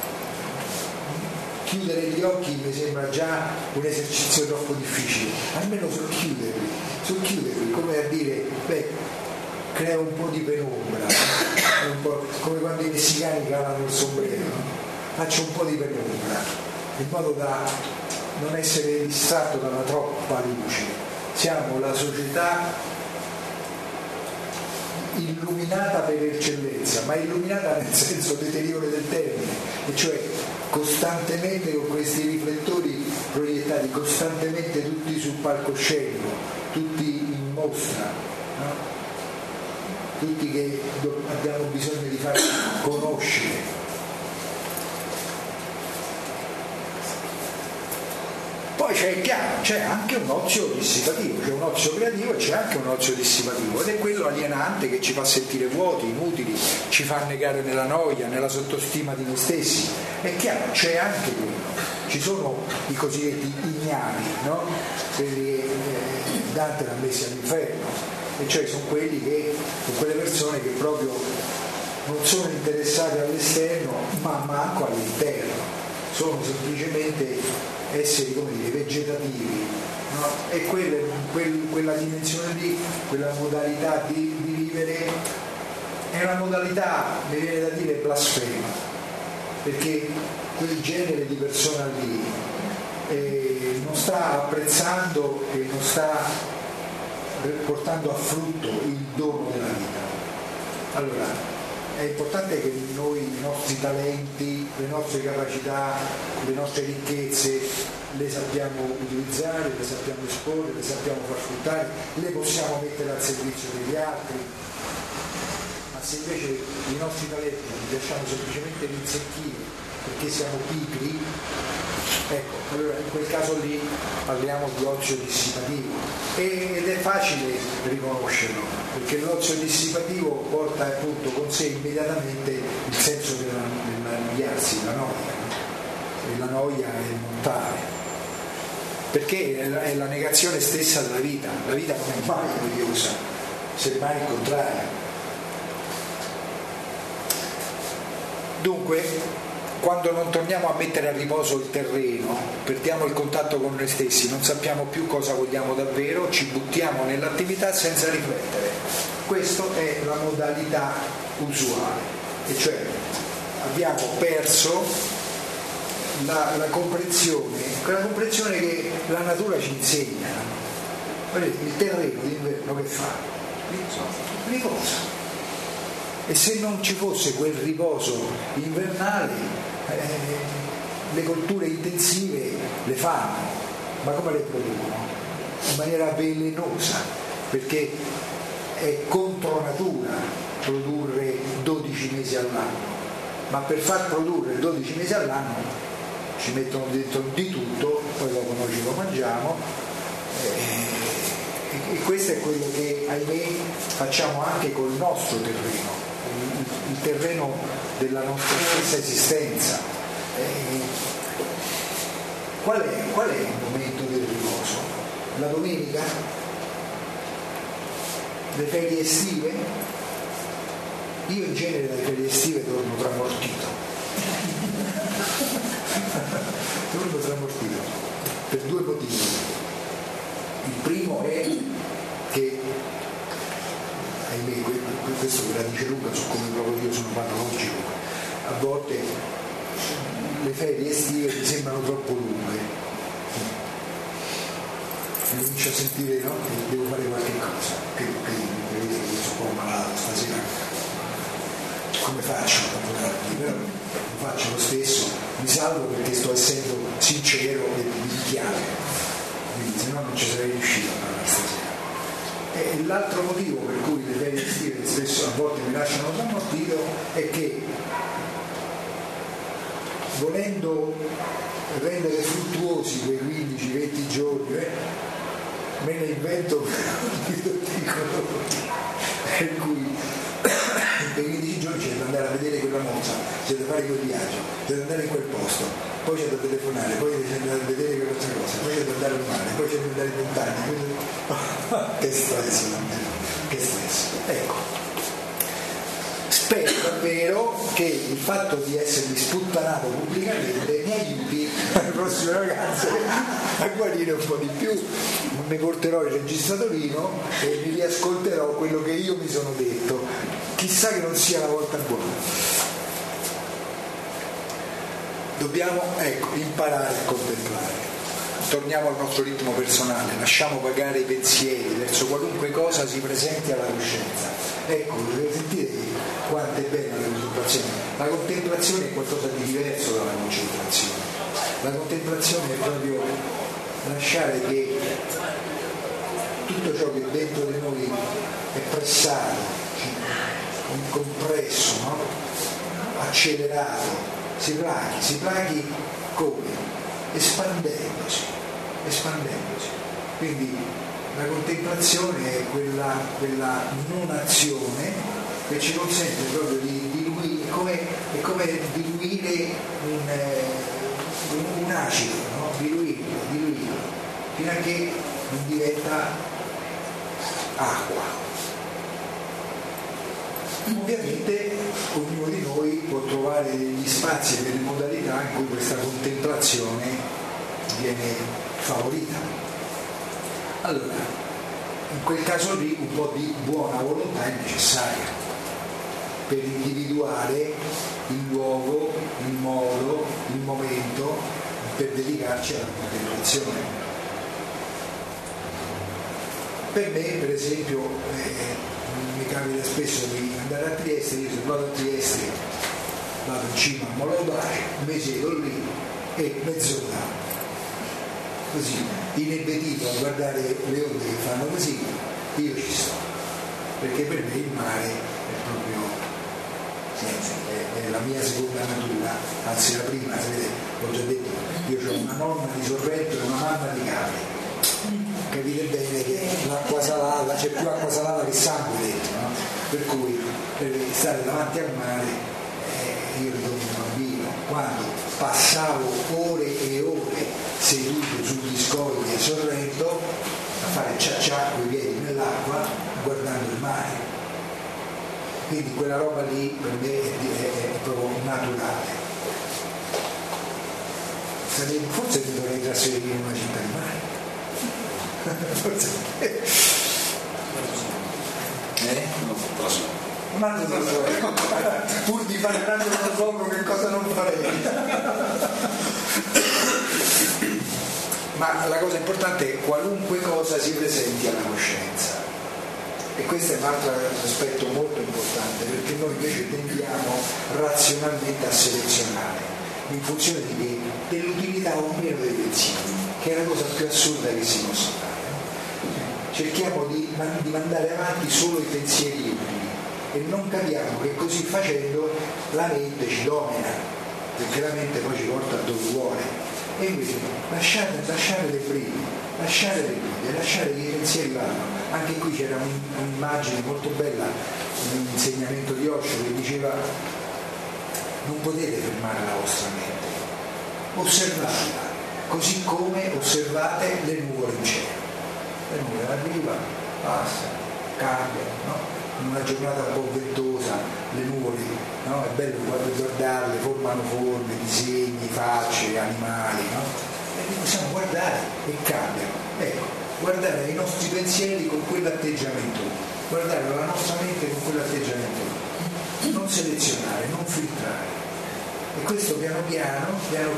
[SPEAKER 1] chiudere gli occhi mi sembra già un esercizio troppo difficile, almeno socchiuderli, come a dire, crea un po' di penombra, un po' come quando i messicani cavano il sombrero, faccio un po' di penombra, in modo da non essere distratto da una troppa luce. Siamo la società illuminata per eccellenza, ma illuminata nel senso deteriore del termine, e cioè costantemente con questi riflettori proiettati costantemente tutti sul palcoscenico, tutti in mostra, no? Tutti che abbiamo bisogno di farci conoscere. Poi c'è anche un ozio dissipativo, c'è un ozio creativo e c'è anche un ozio dissipativo, ed è quello alienante che ci fa sentire vuoti, inutili, ci fa annegare nella noia, nella sottostima di noi stessi. È chiaro, c'è anche quello. Ci sono i cosiddetti ignari, no? Quelli che Dante l'ha messi all'inferno, e cioè sono quelle persone che proprio non sono interessate all'esterno ma manco all'interno, sono semplicemente esseri, come dire, vegetativi, no? E quella dimensione lì, quella modalità di vivere è una modalità, mi viene da dire, blasfema, perché quel genere di persona lì non sta apprezzando e non sta portando a frutto il dono della vita. Allora è importante che noi i nostri talenti, le nostre capacità, le nostre ricchezze le sappiamo utilizzare, le sappiamo esporre, le sappiamo far fruttare, le possiamo mettere al servizio degli altri. Ma se invece i nostri talenti li lasciamo semplicemente rinsecchire perché siamo pigri, ecco, allora in quel caso lì parliamo di ozio dissipativo, ed è facile riconoscerlo, perché l'ozio dissipativo porta appunto con sé immediatamente il senso dell'annoiarsi, la noia, e la noia è mortale, perché è la negazione stessa della vita. La vita non è mai noiosa, semmai il contrario. Dunque, quando non torniamo a mettere a riposo il terreno, perdiamo il contatto con noi stessi, non sappiamo più cosa vogliamo davvero, ci buttiamo nell'attività senza riflettere. questa è la modalità usuale, e cioè abbiamo perso la comprensione, quella comprensione che la natura ci insegna. Vedete, il terreno d'inverno che fa? Riposa. E se non ci fosse quel riposo invernale, le colture intensive le fanno, ma come le producono? In maniera velenosa, perché è contro natura produrre 12 mesi all'anno, ma per far produrre 12 mesi all'anno ci mettono dentro di tutto, poi dopo noi ce lo mangiamo, e questo è quello che, ahimè, facciamo anche col nostro terreno, il terreno della nostra stessa esistenza. Qual è il momento del riposo? La domenica? Le ferie estive? Io in genere dalle ferie estive torno tramortito. Torno tramortito per due motivi. Il primo è che, ahimè, questo ve la dice Luca su come proprio io sono patologico, a volte le ferie estive mi sembrano troppo lunghe, mi comincio a sentire, no? Che devo fare qualche cosa, che sono un po' malato stasera, come faccio a lavorarmi? Però lo faccio lo stesso, mi salvo perché sto essendo sincero e chiaro, quindi se no non ci sarei riuscito a parlare stasera. E l'altro motivo per cui le ferie estive spesso a volte mi lasciano tramortito è che, volendo rendere fruttuosi quei 15-20 giorni, me ne invento di tutti i colori, per cui per 15 giorni c'è da andare a vedere quella mozza, c'è da fare quel viaggio, c'è da andare in quel posto, poi c'è da telefonare, poi c'è da andare a vedere quell'altra cosa, poi c'è da andare al mare, poi c'è da andare in montagna. Che stress, che stress. Ecco, spero davvero che il fatto di essermi sputtanato pubblicamente mi aiuti alle prossime ragazze a guarire un po' di più. Mi porterò il registratorino e mi riascolterò quello che io mi sono detto, chissà che non sia la volta buona. Dobbiamo, imparare a contemplare. Torniamo al nostro ritmo personale, lasciamo pagare i pensieri verso qualunque cosa si presenti alla coscienza. Ecco, sentite quanto è bella la contemplazione. La contemplazione è qualcosa di diverso dalla concentrazione. La contemplazione è proprio lasciare che tutto ciò che dentro di noi è pressato, compresso, no? Accelerato, si plaghi come? Espandendosi. Quindi la contemplazione è quella non azione che ci consente proprio di diluire, è come diluire un acido, no? Diluirlo, fino a che non diventa acqua. Ovviamente ognuno di noi può trovare degli spazi e delle modalità in cui questa contemplazione viene favorita. Allora, in quel caso lì un po' di buona volontà è necessaria per individuare il luogo, il modo, il momento per dedicarci alla contemplazione. Per me, per esempio, mi capita spesso di andare a Trieste. Io se vado a Trieste vado in cima a Molo d'Ace, mi siedo lì e mezz'ora così inebetito a guardare le onde che fanno così, io ci sto, perché per me il mare è proprio è la mia seconda natura, anzi la prima. Sapete, l'ho già detto, io ho una nonna di Sorrento e una mamma di Capri. Capite bene che l'acqua salata, c'è più acqua salata che sangue dentro, no? Per cui per stare davanti al mare, io ritorno bambino, quando passavo ore e ore seduto sugli scogli a Sorrento a fare ciaccià con i piedi nell'acqua guardando il mare. Quindi quella roba lì per me è proprio naturale. Forse mi dovrei trasferire in una città di mare.
[SPEAKER 2] Non lo so.
[SPEAKER 1] Un altro trasloco. Pur di fare un altro trasloco, che cosa non farei? Ma la cosa importante è qualunque cosa si presenti alla coscienza. E questo è un altro aspetto molto importante, perché noi invece tendiamo razionalmente a selezionare in funzione dell'utilità o meno dei pensieri, che è la cosa più assurda che si possa fare. Cerchiamo di mandare avanti solo i pensieri utili e non capiamo che così facendo la mente ci domina, perché la mente poi ci porta dove vuole. E invece lasciare le briglie, lasciare che i pensieri vanno. Anche qui c'era un'immagine molto bella, un insegnamento di Osho che diceva: non potete fermare la vostra mente, osservatela, così come osservate le nuvole in cielo. Le nuvole arrivano, passano, cambiano, no? In una giornata un po' ventosa le nuvole, no? È bello guardarle, formano forme, disegni, facce, animali, no? E li possiamo guardare e cambiano. Ecco, guardare i nostri pensieri con quell'atteggiamento, guardare la nostra mente con quell'atteggiamento, non selezionare, non filtrare. E questo piano piano,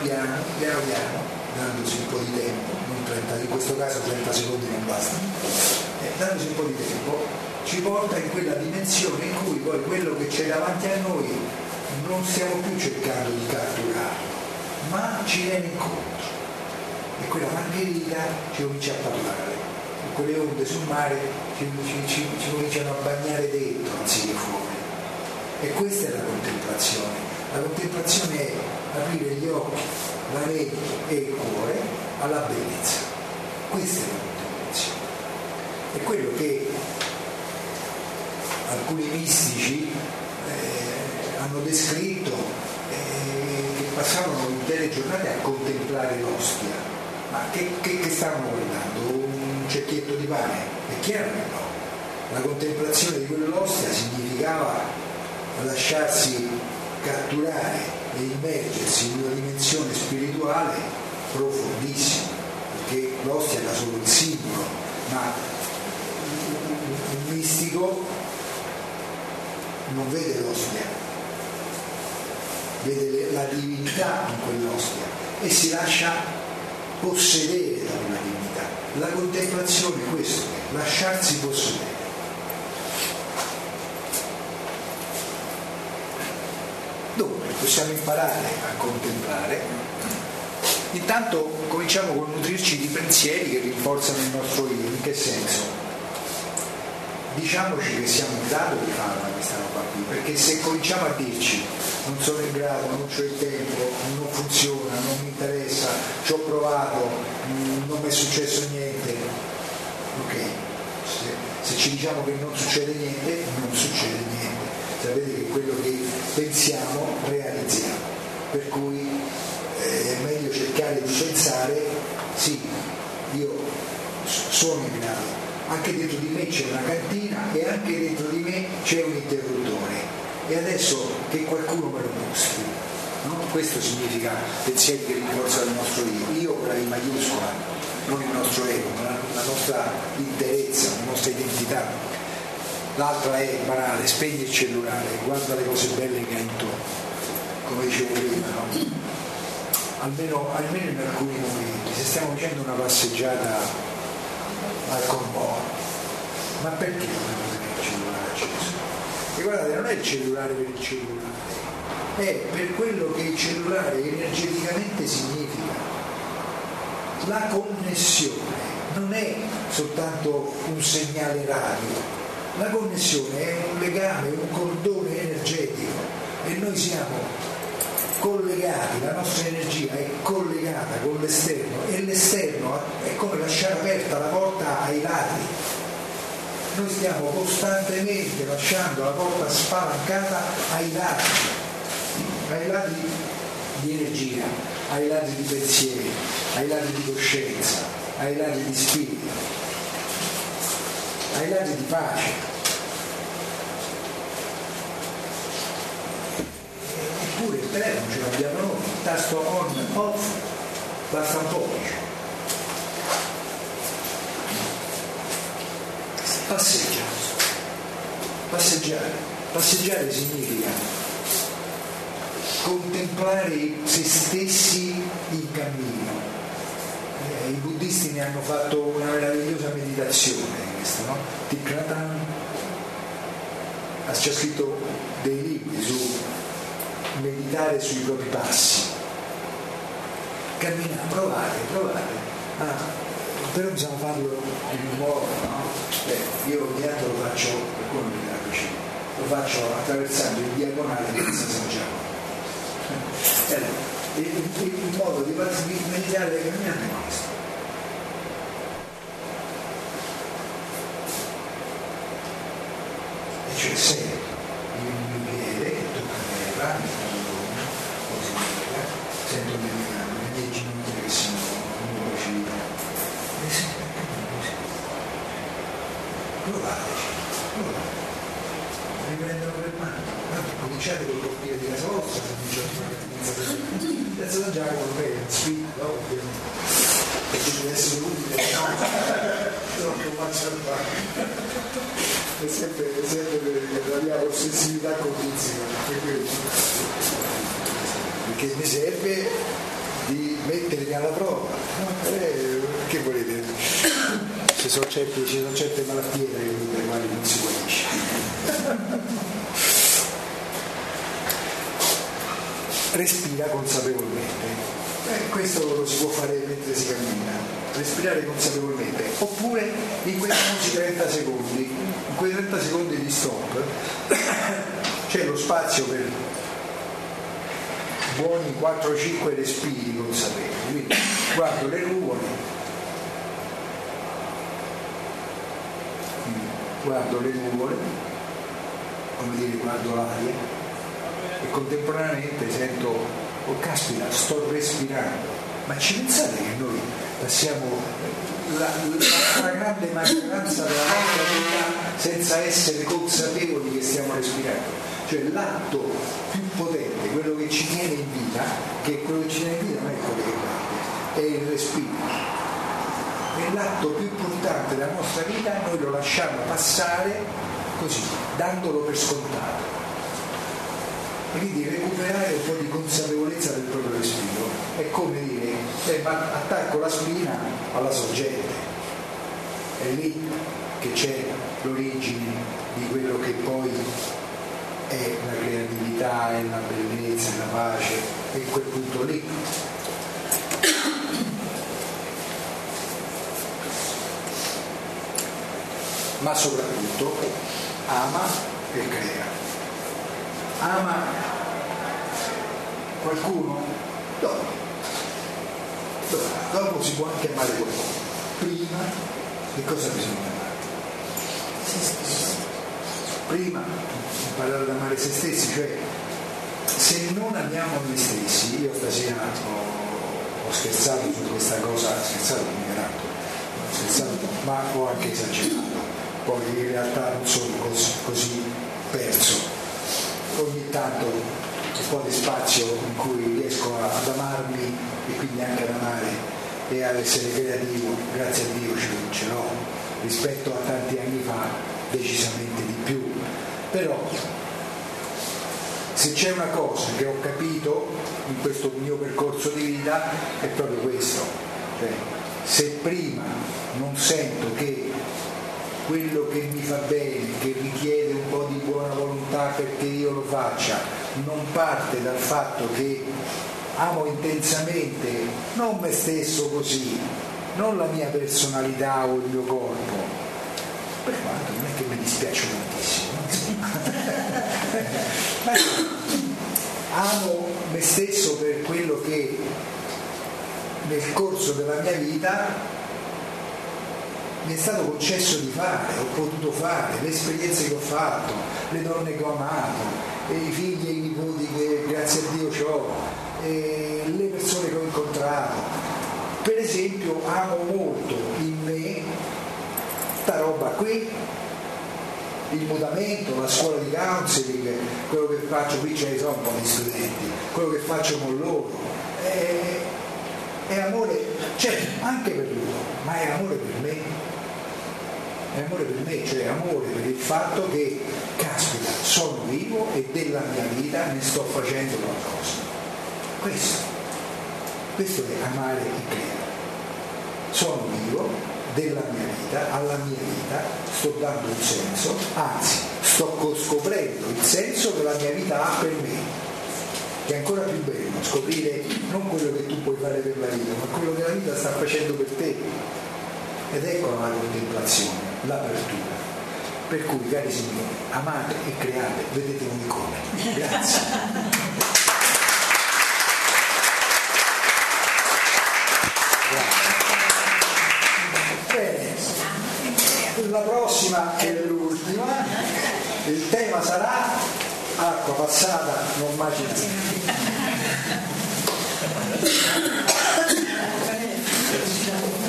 [SPEAKER 1] dandosi un po' di tempo, non 30, in questo caso 30 secondi non bastano, dandosi un po' di tempo ci porta in quella dimensione in cui poi quello che c'è davanti a noi non stiamo più cercando di catturarlo, ma ci viene incontro. E quella margherita ci comincia a parlare, e quelle onde sul mare ci cominciano a bagnare dentro anziché fuori. E questa è la contemplazione. La contemplazione è aprire gli occhi, la mente e il cuore alla bellezza. Questa è la contemplazione. È quello che alcuni mistici hanno descritto, che passavano intere giornate a contemplare l'ostia. Ma che stavano guardando? Un cerchietto di pane? È chiaro che no. La contemplazione di quell'ostia significava lasciarsi catturare e immergersi in una dimensione spirituale profondissima, perché l'ostia era solo il simbolo, ma un mistico non vede l'ostia, vede la divinità in quell'ostia e si lascia possedere da quella divinità. La contemplazione è questo, lasciarsi possedere. Dunque possiamo imparare a contemplare. Intanto cominciamo con nutrirci di pensieri che rinforzano il nostro io. In che senso? Diciamoci che siamo in grado di farla questa roba qui, perché se cominciamo a dirci non sono in grado, non c'ho il tempo, non funziona, non mi interessa, ci ho provato, non mi è successo niente, ok, se ci diciamo che non succede niente, non succede niente. Sapete che quello che pensiamo realizziamo, per cui è meglio cercare di pensare: sì, io sono in grado, anche dentro di me c'è una cantina e anche dentro di me c'è un interruttore, e adesso che qualcuno me lo mostri, no? Questo significa pensieri che rinforzano il nostro io con la I maiuscola, non il nostro ego, ma la nostra interezza, la nostra identità. L'altra è banale: spegni il cellulare, guarda le cose belle che hai intorno, come dicevo prima, no? almeno in alcuni momenti, se stiamo facendo una passeggiata al convogio, ma perché dobbiamo tenere il cellulare acceso? E guardate, non è il cellulare per il cellulare, è per quello che il cellulare energeticamente significa. La connessione non è soltanto un segnale radio, la connessione è un legame, un cordone energetico, e noi siamo collegati, la nostra energia è collegata con l'esterno, e l'esterno è come lasciare aperta la porta ai lati. Noi stiamo costantemente lasciando la porta spalancata ai lati di energia, ai lati di pensieri, ai lati di coscienza, ai lati di spirito, ai lati di pace. Eppure il telefono ce l'abbiamo noi, il tasto on e off basta un pollice. Passeggia, Passeggiare significa contemplare se stessi in cammino. I buddisti ne hanno fatto una meravigliosa meditazione, questa, no? Tikratan ha già scritto dei libri su meditare sui propri passi. Camminare, provare. Però bisogna farlo in un modo, no? Io ogni tanto lo faccio, per quello mi dà vicino, lo faccio attraversando in diagonale senza Sangiacomo. Il modo di meditare e camminare è questo. E cioè se il piede tocca terra, sento le mie ginocchia che si muovono veloci, e sempre così. Provateci. Riprendono per mano. Cominciate con l'occhio di casa vostra, senza San Giacomo lo vede, spinta, no? E deve essere utile, no? Non lo faccio fare. È sempre la mia ossessività continua, perché mi serve di mettermi alla prova, no? Che volete? Ci sono certe malattie dalle quali non si guarisce. Respira consapevolmente. Questo lo si può fare mentre si cammina, respirare consapevolmente, oppure in quei famosi 30 secondi, in quei 30 secondi di stop c'è lo spazio per buoni 4-5 respiri consapevoli. Quindi guardo le nuvole, come dire, guardo l'aria e contemporaneamente sento, oh caspita, sto respirando. Ma ci pensate che noi passiamo la grande maggioranza della nostra vita senza essere consapevoli che stiamo respirando? Cioè l'atto più potente, quello che ci tiene in vita, che quello che ci tiene in vita non è quello che parte, è il respiro. È l'atto più importante della nostra vita, noi lo lasciamo passare così, dandolo per scontato. E quindi recuperare un po' di consapevolezza del proprio respiro è come dire, attacco la spina alla sorgente, è lì che c'è l'origine di quello che poi è la creatività, è la bellezza, è la pace, è quel punto lì. Ma soprattutto ama e crea. Ama qualcuno? Dopo si può anche amare qualcuno. Prima, che cosa bisogna amare? Se stessi. Prima imparare ad amare se stessi, cioè se non amiamo noi stessi, io stasera ho scherzato su questa cosa, ma ho anche esagerato, poi in realtà non sono così perso. Ogni tanto un po' di spazio in cui riesco ad amarmi e quindi anche ad amare e ad essere creativo, grazie a Dio ce l'ho, rispetto a tanti anni fa decisamente di più. Però se c'è una cosa che ho capito in questo mio percorso di vita è proprio questo, cioè se prima non sento che quello che mi fa bene, che richiede un po' di buona volontà perché io lo faccia, non parte dal fatto che amo intensamente non me stesso così, non la mia personalità o il mio corpo, per quanto non è che mi dispiaccio tantissimo, ma amo me stesso per quello che nel corso della mia vita mi è stato concesso di fare, ho potuto fare, le esperienze che ho fatto, le donne che ho amato, i figli e i nipoti che grazie a Dio ho, le persone che ho incontrato. Per esempio amo molto in me sta roba qui, il mutamento, la scuola di counseling, quello che faccio, qui c'è un po' di studenti, quello che faccio con loro, è amore, certo, anche per loro, ma è amore per me. è amore per me, cioè amore per il fatto che, caspita, sono vivo e della mia vita ne sto facendo qualcosa. Questo è amare e credere. Sono vivo della mia vita, alla mia vita sto dando un senso, anzi sto scoprendo il senso che la mia vita ha per me, che è ancora più bello, scoprire non quello che tu puoi fare per la vita, ma quello che la vita sta facendo per te. Ed ecco la contemplazione, l'apertura. Per cui, cari signori, amate e create, vedete voi come. Grazie. Bene, la prossima è l'ultima, il tema sarà acqua passata non macina.